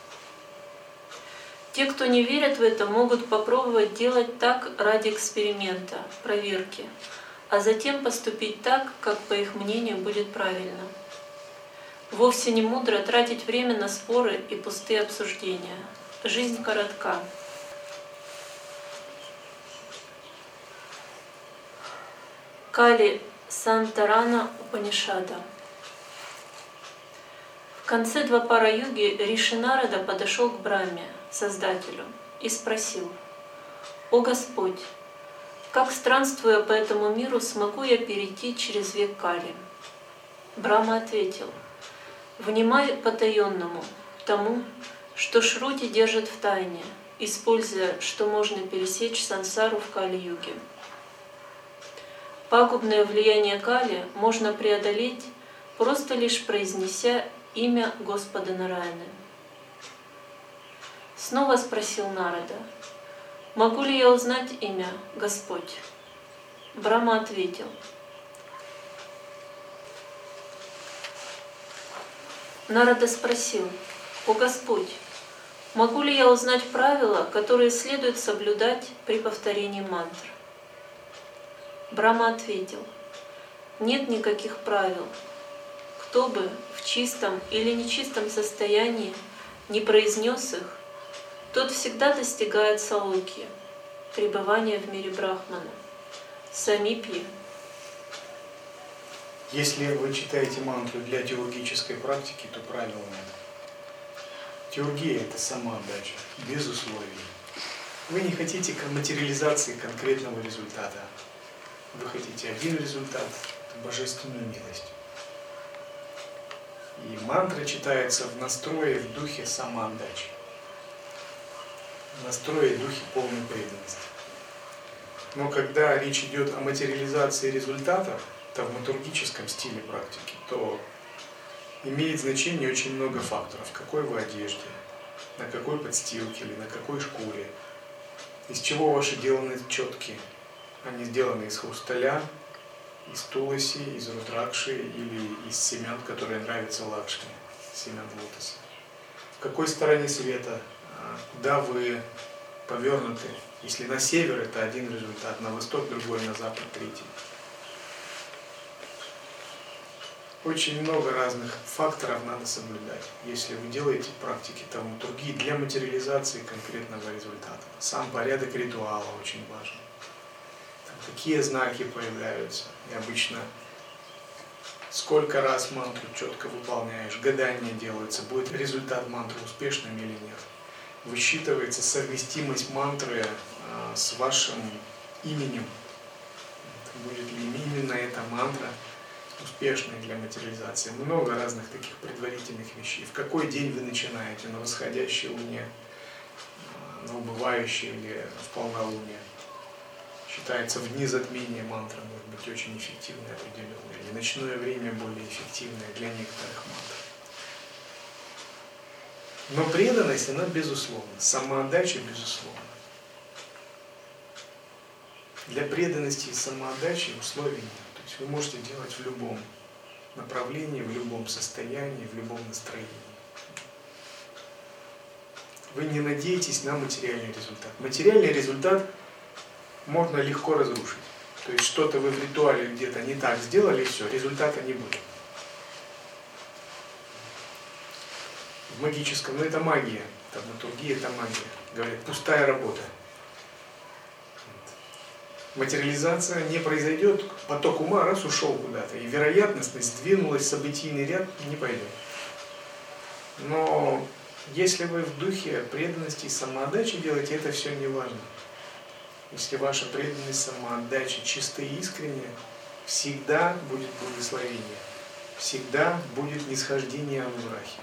Те, кто не верят в это, могут попробовать делать так ради эксперимента, проверки, а затем поступить так, как, по их мнению, будет правильно. Вовсе не мудро тратить время на споры и пустые обсуждения. Жизнь коротка. Кали Сантарана Упанишада. В конце Двапара-юги Риши Нарада подошел к Брахме, Создателю, и спросил: «О Господь, как, странствуя по этому миру, смогу я перейти через век Кали?» Брахма ответил: Внимай потаенному, тому, что Шрути держит в тайне, используя, что можно пересечь сансару в Кали-юге. Пагубное влияние Кали можно преодолеть, просто лишь произнеся имя Господа Нараяны. Снова спросил Нарада: «Могу ли я узнать имя Господь?» Брахма ответил: Нарада спросил: «О Господь, могу ли я узнать правила, которые следует соблюдать при повторении мантр?» Брахма ответил: «Нет никаких правил. Кто бы в чистом или нечистом состоянии не произнес их, тот всегда достигает салоки, пребывания в мире Брахмана, самипьи». Если вы читаете мантру для теургической практики, то правил нет. Теургия – это самоотдача, без условий. Вы не хотите материализации конкретного результата. Вы хотите один результат – это божественную милость. И мантра читается в настрое, в духе самоотдачи. В настрое, в духе полной преданности. Но когда речь идет о материализации результатов, в тавматургическом стиле практики, то имеет значение очень много факторов. В какой вы одежде, на какой подстилке или на какой шкуре, из чего ваши деланы четки. Они сделаны из хрусталя, из туласи, из рудракши или из семян, которые нравятся Лакшми, семян лотоса. В какой стороне света, куда вы повернуты. Если на север, это один результат, на восток другой, на запад третий. Очень много разных факторов надо соблюдать, если вы делаете практики тавматургии для материализации конкретного результата. Сам порядок ритуала очень важен. Там какие знаки появляются. И обычно сколько раз мантру четко выполняешь, гадания делаются, будет результат мантры успешным или нет. Высчитывается совместимость мантры с вашим именем. Будет ли именно эта мантра успешной для материализации. Много разных таких предварительных вещей. В какой день вы начинаете? На восходящей луне, на убывающей или в полнолуние. Считается, в дни затмения мантра может быть очень эффективной, определенной. Или ночное время более эффективное для некоторых мантр. Но преданность, она безусловна. Самоотдача безусловна. Для преданности и самоотдачи условий нет. То есть вы можете делать в любом направлении, в любом состоянии, в любом настроении. Вы не надеетесь на материальный результат. Материальный результат можно легко разрушить. То есть что-то вы в ритуале где-то не так сделали, все, результата не будет. В магическом, но это магия, тавматургия это магия. Говорят, пустая работа. Материализация не произойдет, поток ума раз ушел куда-то, и вероятность сдвинулась, событийный ряд не пойдет. Но если вы в духе преданности и самоотдачи делаете, это все не важно. Если ваша преданность, самоотдача чистая и искренняя, всегда будет благословение, всегда будет нисхождение анурахи.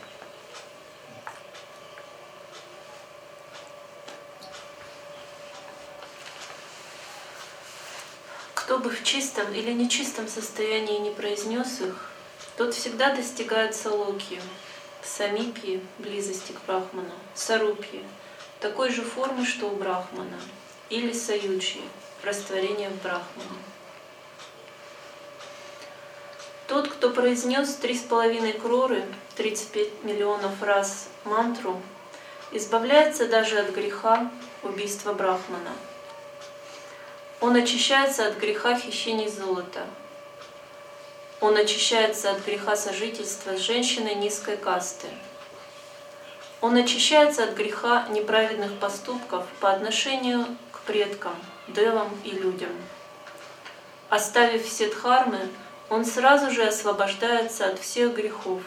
Кто бы в чистом или нечистом состоянии не произнес их, тот всегда достигает салоки, самипьи, близости к Брахману, сарупьи, такой же формы, что у Брахмана, или саюджи, растворение в Брахмане. Тот, кто произнес 3,5 кроры, 35 миллионов раз мантру, избавляется даже от греха убийства Брахмана. Он очищается от греха хищения золота. Он очищается от греха сожительства с женщиной низкой касты. Он очищается от греха неправедных поступков по отношению к предкам, девам и людям. Оставив все дхармы, он сразу же освобождается от всех грехов.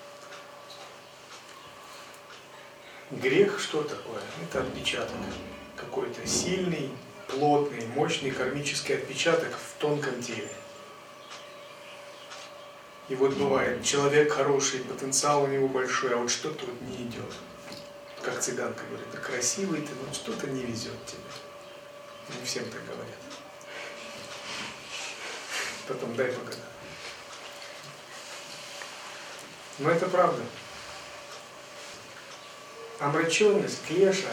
Грех что такое? Это отпечаток. Какой-то сильный, плотный, мощный кармический отпечаток в тонком теле. И вот бывает, человек хороший, потенциал у него большой, а вот что-то вот не идет. Как цыганка говорит, да красивый ты, но что-то не везет тебе. Не всем так говорят. Потом дай погадать. Но это правда. Омраченность, клеша,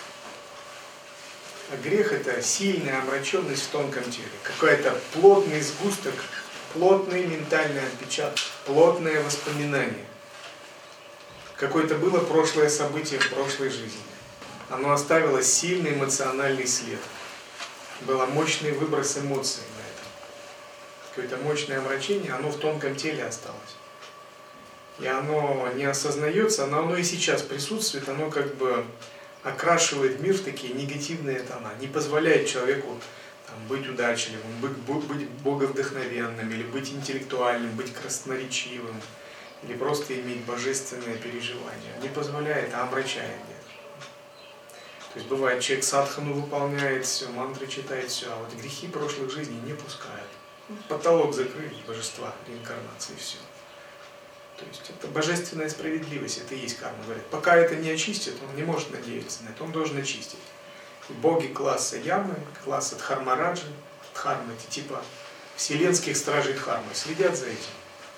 а грех — это сильная омраченность в тонком теле. Какой-то плотный сгусток, плотный ментальный отпечаток, плотное воспоминание. Какое-то было прошлое событие в прошлой жизни. Оно оставило сильный эмоциональный след. Был мощный выброс эмоций на этом. Какое-то мощное омрачение, оно в тонком теле осталось. И оно не осознается, но оно и сейчас присутствует, оно как бы окрашивает мир в такие негативные тона, не позволяет человеку там, быть удачливым, быть боговдохновенным, или быть интеллектуальным, быть красноречивым, или просто иметь божественное переживание. Не позволяет, а омрачает где-то. То есть бывает, человек садхану выполняет все, мантры читает все, а вот грехи прошлых жизней не пускает. Потолок закрыли, божества, реинкарнации, все. То есть это божественная справедливость, это и есть карма. Говорят, пока это не очистит, он не может надеяться на это, он должен очистить. И боги класса Ямы, класса Дхармараджи, Дхармы, это типа вселенских стражей Дхармы, следят за этим.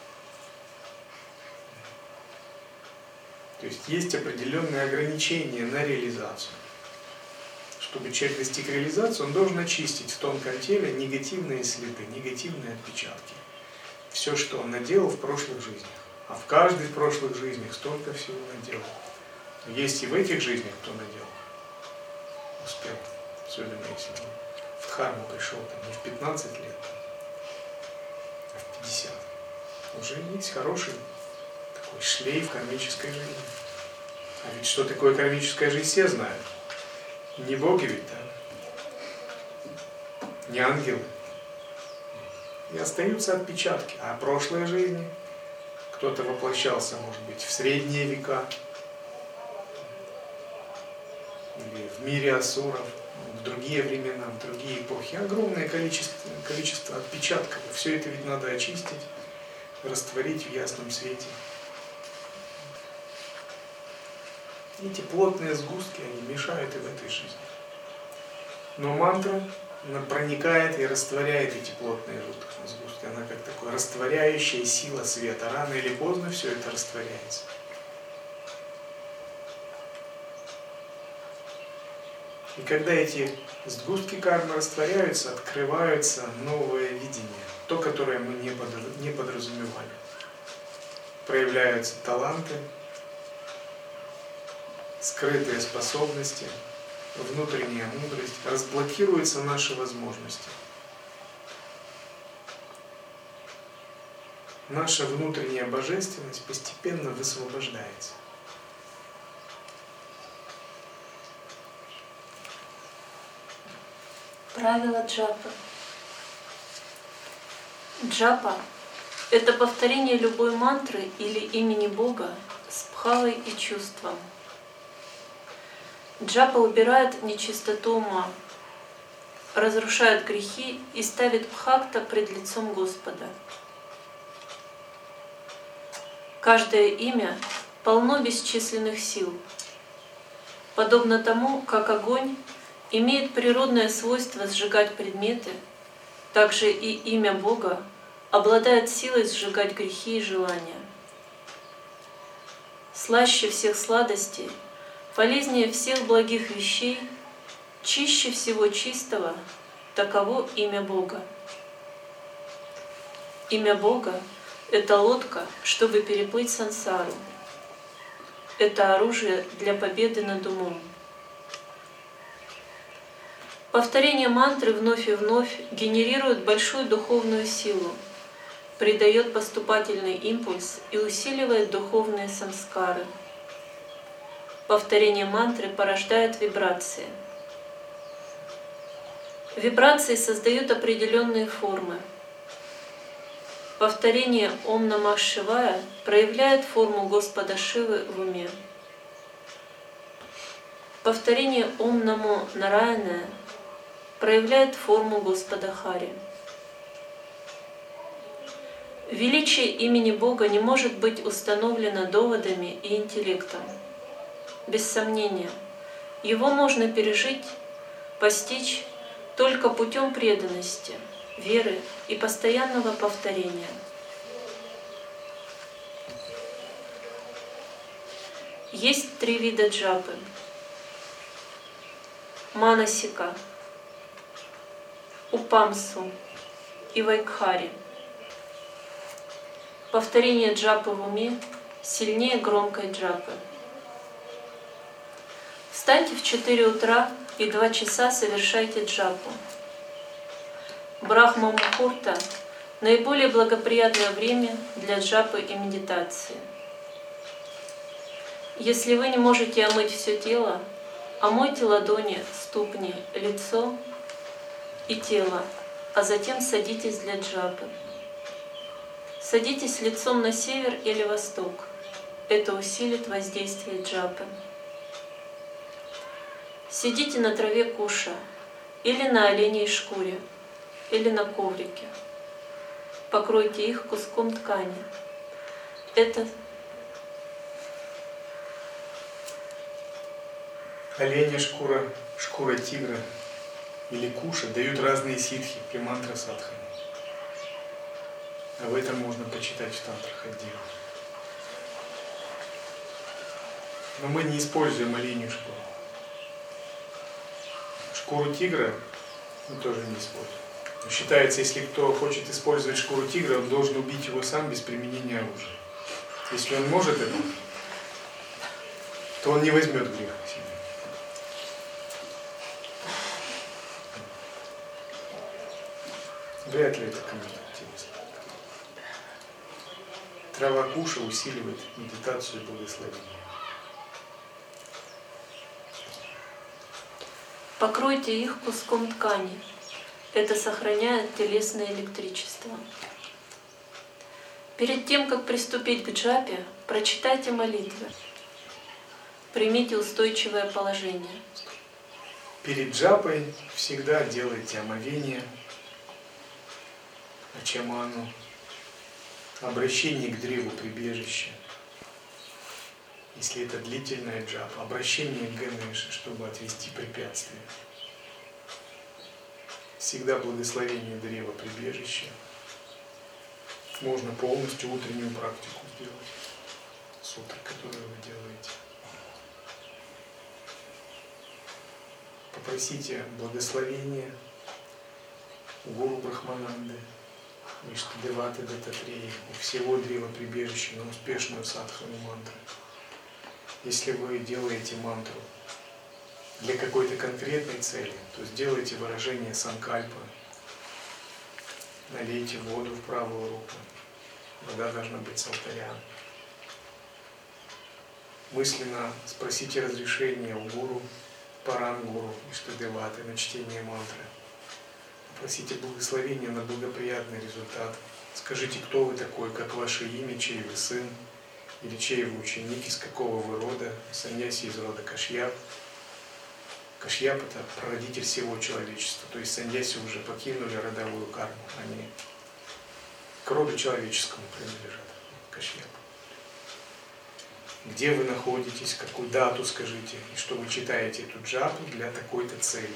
То есть определенные ограничения на реализацию. Чтобы человек достиг реализации, он должен очистить в тонком теле негативные следы, негативные отпечатки. Все, что он наделал в прошлых жизнях. А в каждой из прошлых жизнях столько всего наделал. Есть и в этих жизнях, кто наделал. Успел. Особенно если он в Дхарму пришел там, не в 15 лет, а в 50. Уже есть хороший такой шлейф кармической жизни. А ведь что такое кармическая жизнь, все знают. Не боги ведь, да? Не ангелы. И остаются отпечатки. А прошлой жизни кто-то воплощался, может быть, в средние века, или в мире асуров, в другие времена, в другие эпохи. Огромное количество отпечатков. Все это ведь надо очистить, растворить в ясном свете. Эти плотные сгустки, они мешают и в этой жизни. Но мантра проникает и растворяет эти плотные сгустки. Она как такая растворяющая сила света. Рано или поздно все это растворяется. И когда эти сгустки кармы растворяются, открывается новое видение. То, которое мы не подразумевали. Проявляются таланты, скрытые способности, внутренняя мудрость, разблокируются наши возможности. Наша внутренняя божественность постепенно высвобождается. Правило джапы. Джапа – это повторение любой мантры или имени Бога с бхавой и чувством. Джапа убирает нечистоту ума, разрушает грехи и ставит бхакта пред лицом Господа. Каждое имя полно бесчисленных сил, подобно тому, как огонь имеет природное свойство сжигать предметы, так же и имя Бога обладает силой сжигать грехи и желания. Слаще всех сладостей, полезнее всех благих вещей, чище всего чистого, таково имя Бога. Имя Бога — это лодка, чтобы переплыть сансару. Это оружие для победы над умом. Повторение мантры вновь и вновь генерирует большую духовную силу, придает поступательный импульс и усиливает духовные самскары. Повторение мантры порождает вибрации. Вибрации создают определенные формы. Повторение Ом Намах Шивая проявляет форму Господа Шивы в уме. Повторение Ом Намо Нараяна проявляет форму Господа Хари. Величие имени Бога не может быть установлено доводами и интеллектом. Без сомнения, его можно пережить, постичь только путем преданности, веры и постоянного повторения. Есть 3 вида джапы. Манасика, Упамсу и Вайкхари. Повторение джапы в уме сильнее громкой джапы. Встаньте в 4 утра и 2 часа совершайте джапу. Брахма Мухурта – наиболее благоприятное время для джапы и медитации. Если вы не можете омыть все тело, омойте ладони, ступни, лицо и тело, а затем садитесь для джапы. Садитесь лицом на север или восток. Это усилит воздействие джапы. Сидите на траве куша, или на оленей шкуре, или на коврике. Покройте их куском ткани. Это Оленя шкура, шкура тигра или куша дают разные ситхи при мантра садхани. Об этом можно почитать в тантрах отдельно. Но мы не используем оленью шкуру. Шкуру тигра мы тоже не используем. Но считается, если кто хочет использовать шкуру тигра, он должен убить его сам без применения оружия. Если он может это, то он не возьмет грех к себе. Вряд ли это кому-то интересно. Трава куша усиливает медитацию и благословение. покройте их куском ткани. Это сохраняет телесное электричество. Перед тем, как приступить к джапе, прочитайте молитвы. Примите устойчивое положение. Перед джапой всегда делайте омовение, ачаману, обращение к древу прибежища. Если это длительная джапа, обращение к Ганеше, чтобы отвести препятствия. Всегда благословение древа прибежища. Можно полностью утреннюю практику сделать с утра, которую вы делаете. Попросите благословения у гуру Брахмананды, Иштадеваты Дататреи, у всего древа прибежища на успешную садхану мантру. Если вы делаете мантру для какой-то конкретной цели, то сделайте выражение санкальпа, налейте воду в правую руку, вода должна быть с алтаря. Мысленно спросите разрешения у гуру, парам-гуру, Иштадеваты на чтение мантры. Попросите благословения на благоприятный результат. Скажите, кто вы такой, как ваше имя, чей вы сын, или чей вы ученик, из какого вы рода, саньяси из рода Кашьяп. Кашьяп – это прародитель всего человечества, то есть саньяси уже покинули родовую карму, они к роду человеческому принадлежат, Кашьяп. Где вы находитесь, какую дату скажите, и что вы читаете эту джапу для такой-то цели.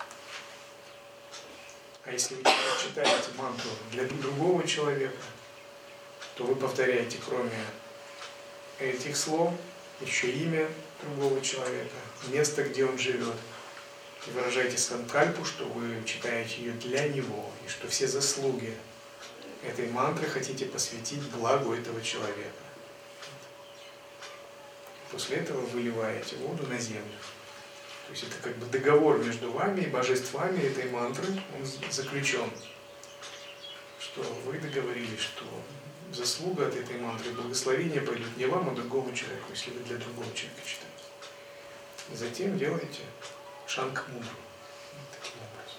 А если вы читаете мантру для другого человека, то вы повторяете, кроме этих слов, еще имя другого человека, место, где он живет. И выражаете санкальпу, что вы читаете ее для него, и что все заслуги этой мантры хотите посвятить благу этого человека. После этого выливаете воду на землю. То есть это как бы договор между вами и божествами этой мантры, он заключен. Что вы договорились, что заслуга от этой мантры, благословения пойдут не вам, а другому человеку, если вы для другого человека читаете. И затем делаете шанкх-мудру. Таким образом.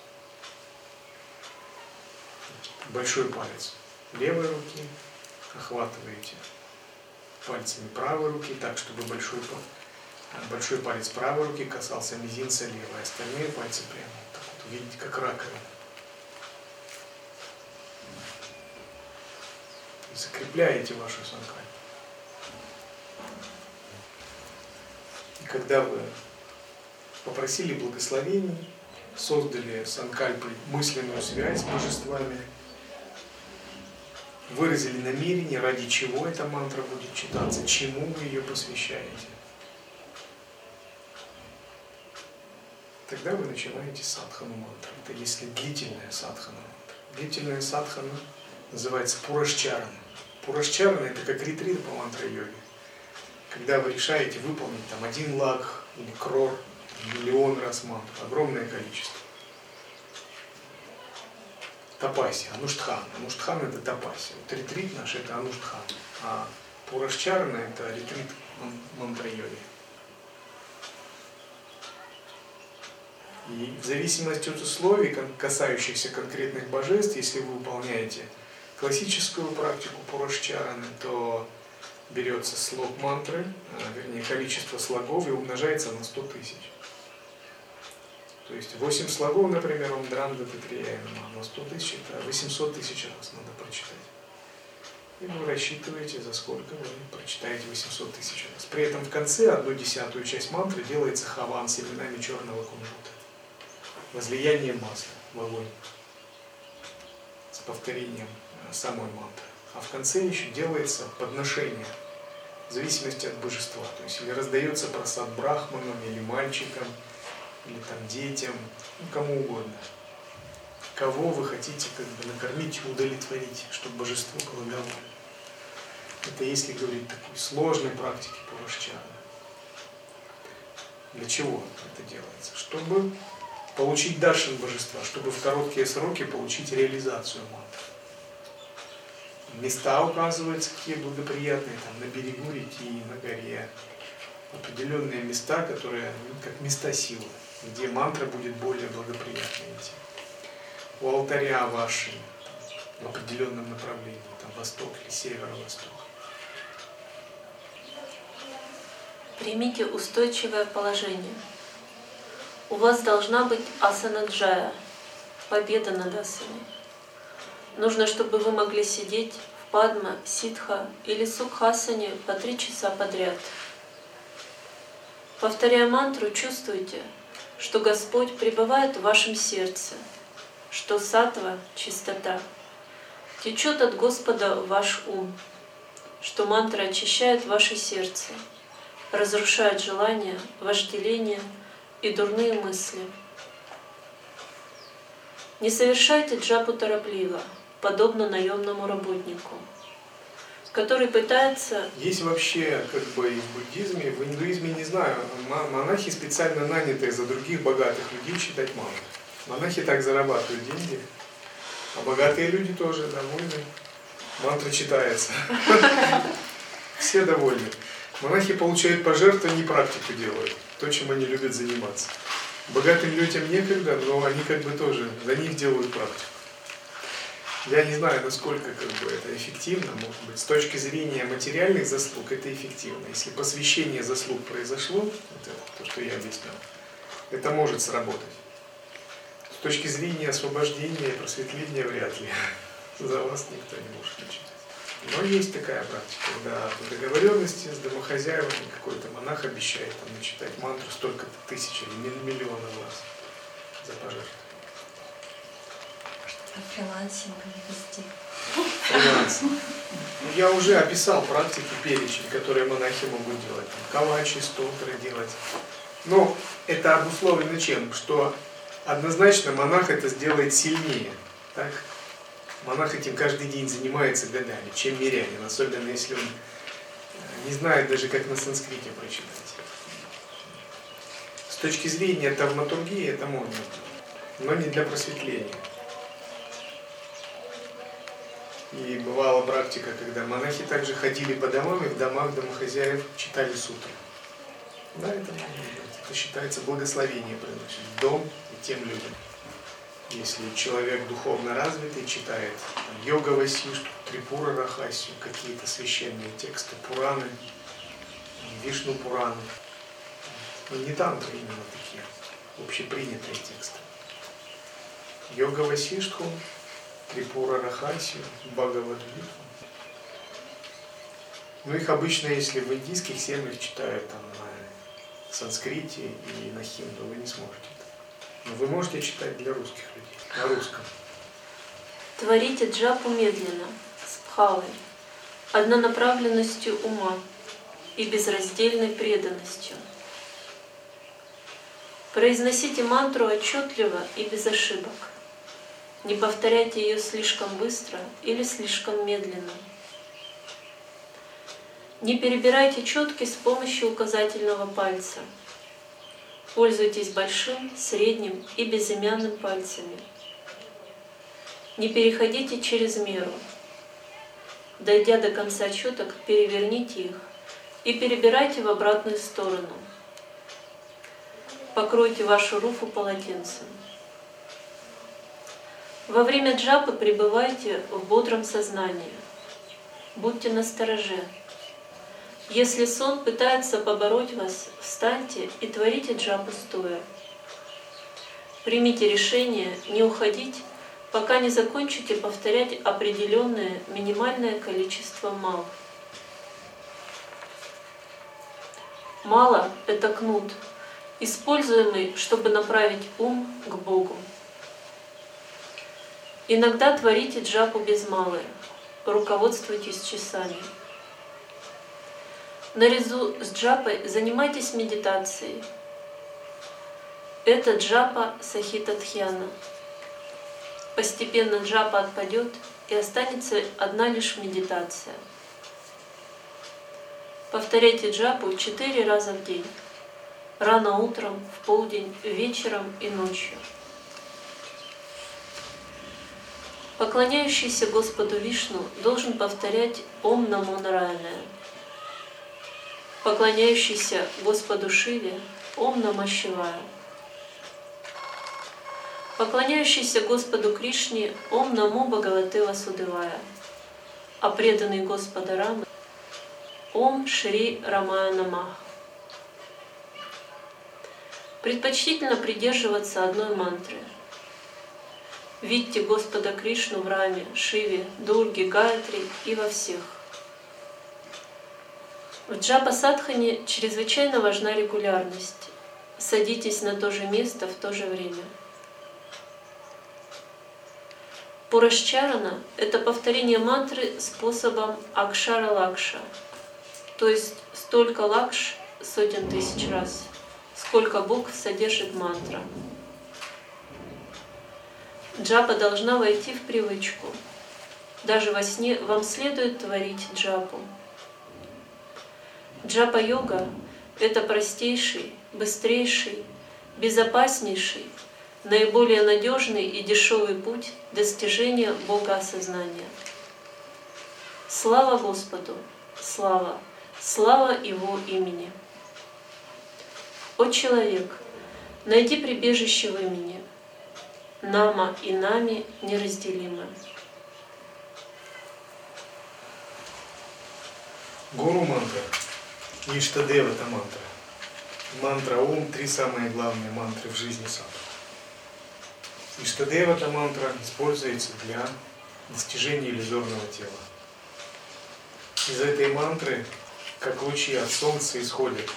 Большой палец левой руки охватываете пальцами правой руки так, чтобы большой палец правой руки касался мизинца левой, остальные пальцы прямо так вот, видите, как раковина. закрепляете вашу санкальпу. И когда вы попросили благословений, создали санкальпой мысленную связь с божествами, выразили намерение, ради чего эта мантра будет читаться, чему вы ее посвящаете, тогда вы начинаете садхану мантру. Это если длительная садхана мантра. Длительная садхана называется пурашчарана. Пурашчарана — это как ретрит по мантра-йоге. Когда вы решаете выполнить там 1 лакх или крор, миллион раз мантру, огромное количество. Тапаси, ануштхан. Ануштхан — это тапаси. Вот ретрит наш — это ануштхан. А пурашчарана — это ретрит мантра-йоги. И в зависимости от условий, касающихся конкретных божеств, если вы выполняете классическую практику пурашчараны, то берется слог мантры, вернее количество слогов, и умножается на 100 тысяч. То есть 8 слогов, например, Омдрам Дататрияя Намah, на 100 тысяч — это 800 тысяч раз надо прочитать. И вы рассчитываете, за сколько вы прочитаете 800 тысяч раз. При этом в конце 1/10 часть мантры делается хаван семенами черного кунжута. Возлияние масла в огонь с повторением самой мантры. А в конце еще делается подношение в зависимости от божества. То есть или раздается прасад брахманам, или мальчикам, или там детям, ну, кому угодно. Кого вы хотите как бы накормить и удовлетворить, чтобы божество благоволило. Это если говорить такой сложной практике пурашчараны. Для чего это делается? Чтобы получить даршан божества, чтобы в короткие сроки получить реализацию мантры. Места указываются какие благоприятные, там на берегу реки, на горе. Определенные места, которые как места силы, где мантра будет более благоприятной идти. У алтаря ваши в определенном направлении, там восток или северо-восток. Примите устойчивое положение. У вас должна быть асана джая, победа над асаной. Нужно, чтобы вы могли сидеть в падма, ситха или сукхасане по 3 часа подряд. Повторяя мантру, чувствуйте, что Господь пребывает в вашем сердце, что саттва, чистота, течет от Господа в ваш ум, что мантра очищает ваше сердце, разрушает желания, вожделение и дурные мысли. Не совершайте джапу торопливо, подобно наемному работнику, который пытается... Есть вообще, как бы и в буддизме, в индуизме, не знаю, монахи специально нанятые за других богатых людей читать мантру. Монахи так зарабатывают деньги, а богатые люди тоже довольны. Мантра читается. Все довольны. Монахи получают пожертвования и практику делают, то, чем они любят заниматься. Богатым людям некогда, но они как бы тоже за них делают практику. Я не знаю, насколько как бы это эффективно, может быть, с точки зрения материальных заслуг это эффективно. Если посвящение заслуг произошло, вот это, то, что я объяснял, это может сработать. С точки зрения освобождения и просветления вряд ли. За вас никто не может начать. Но есть такая практика, когда по договоренности с домохозяевами какой-то монах обещает там начитать мантру столько-то тысяч или миллионов раз за пожертвование. Фрилансинг вести. Фрилансинг. Я уже описал практики, перечень, которые монахи могут делать. Там, калачи, столтры делать. Но это обусловлено чем? Что однозначно монах это сделает сильнее. Так? Монах этим каждый день занимается годами, чем мирянин, особенно если он не знает даже, как на санскрите прочитать. С точки зрения тавматургии это можно, но не для просветления. И бывала практика, когда монахи также ходили по домам и в домах домохозяев читали сутры. Да, это может быть. Это считается благословение приносит в дом и тем людям. Если человек духовно развитый, читает йога Васиштху, Трипура Рахасию, какие-то священные тексты, Пураны, Вишну Пураны. Но не тантры именно такие, общепринятые тексты. Йога Васиштху, Трипура Рахасию, Бхагавад-гиту. Ну, их обычно, если в индийских семьях читают там на санскрите и на хинду, вы не сможете. Но вы можете читать для русских людей, на русском. Творите джапу медленно, с бхавой, однонаправленностью ума и безраздельной преданностью. Произносите мантру отчетливо и без ошибок. Не повторяйте ее слишком быстро или слишком медленно. Не перебирайте четки с помощью указательного пальца. Пользуйтесь большим, средним и безымянным пальцами. Не переходите через меру. Дойдя до конца четок, переверните их и перебирайте в обратную сторону. Покройте вашу руку полотенцем. Во время джапы пребывайте в бодром сознании. Будьте настороже. Если сон пытается побороть вас, встаньте и творите джапу стоя. Примите решение не уходить, пока не закончите повторять определенное минимальное количество мал. Мала — это кнут, используемый, чтобы направить ум к Богу. Иногда творите джапу без малы, руководствуйтесь часами. Наряду с джапой занимайтесь медитацией. Это джапа сахита дхьяна. Постепенно джапа отпадет, и останется одна лишь медитация. Повторяйте джапу 4 раза в день. Рано утром, в полдень, вечером и ночью. Поклоняющийся Господу Вишну должен повторять Ом Намо Нараяна. Поклоняющийся Господу Шиве Ом Нама Шивая. Поклоняющийся Господу Кришне Ом Намо Бхагавате Васудевая. А преданный Господа Рамы Ом Шри Рамая Намах. Предпочтительно придерживаться одной мантры. Видьте Господа Кришну в Раме, Шиве, Дурге, Гаятри и во всех. В джапа-садхане чрезвычайно важна регулярность. Садитесь на то же место в то же время. Пурашчарана — это повторение мантры способом акшара-лакша, то есть столько лакш, сотен тысяч раз, сколько букв содержит мантра. Джапа должна войти в привычку. Даже во сне вам следует творить джапу. Джапа-йога — это простейший, быстрейший, безопаснейший, наиболее надежный и дешевый путь достижения богоосознания. Слава Господу! Слава! Слава Его имени! О человек, найди прибежище в имени. Нама и Нами неразделимы. Гуру мантра. Иштадева — это мантра. Мантра Ом — 3 самые главные мантры в жизни садху. Иштадева — эта мантра используется для достижения иллюзорного тела. Из этой мантры, как лучи от солнца, исходят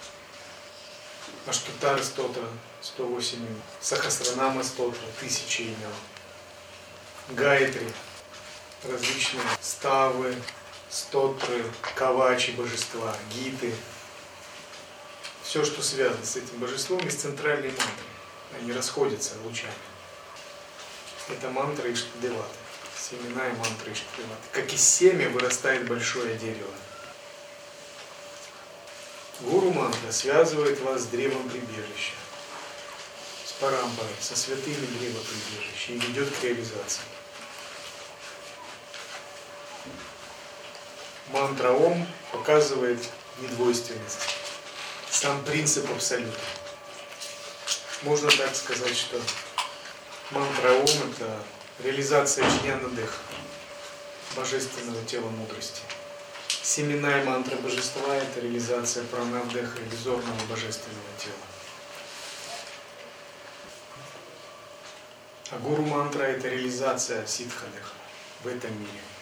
Аштутара стотра, 108 имен, Сахасранама стотра, 1000 имен, Гаятри, различные ставы, стотры, кавачи божества, гиты. Все, что связано с этим божеством, из центральной мантры. Они расходятся лучами. Это мантра Иштадеваты, семена и мантры Иштадеваты. Как из семя вырастает большое дерево. Гуру мантра связывает вас с древом прибежища, с парампарой, со святыми древа прибежища и ведет к реализации. Мантра Ом показывает недвойственность, сам принцип абсолюта. Можно так сказать, что мантра Ом — это реализация Джняна-деха, божественного тела мудрости. Семена и мантра божества — это реализация пранав-деха, иллюзорного божественного тела. А гуру мантра — это реализация ситха-деха в этом мире.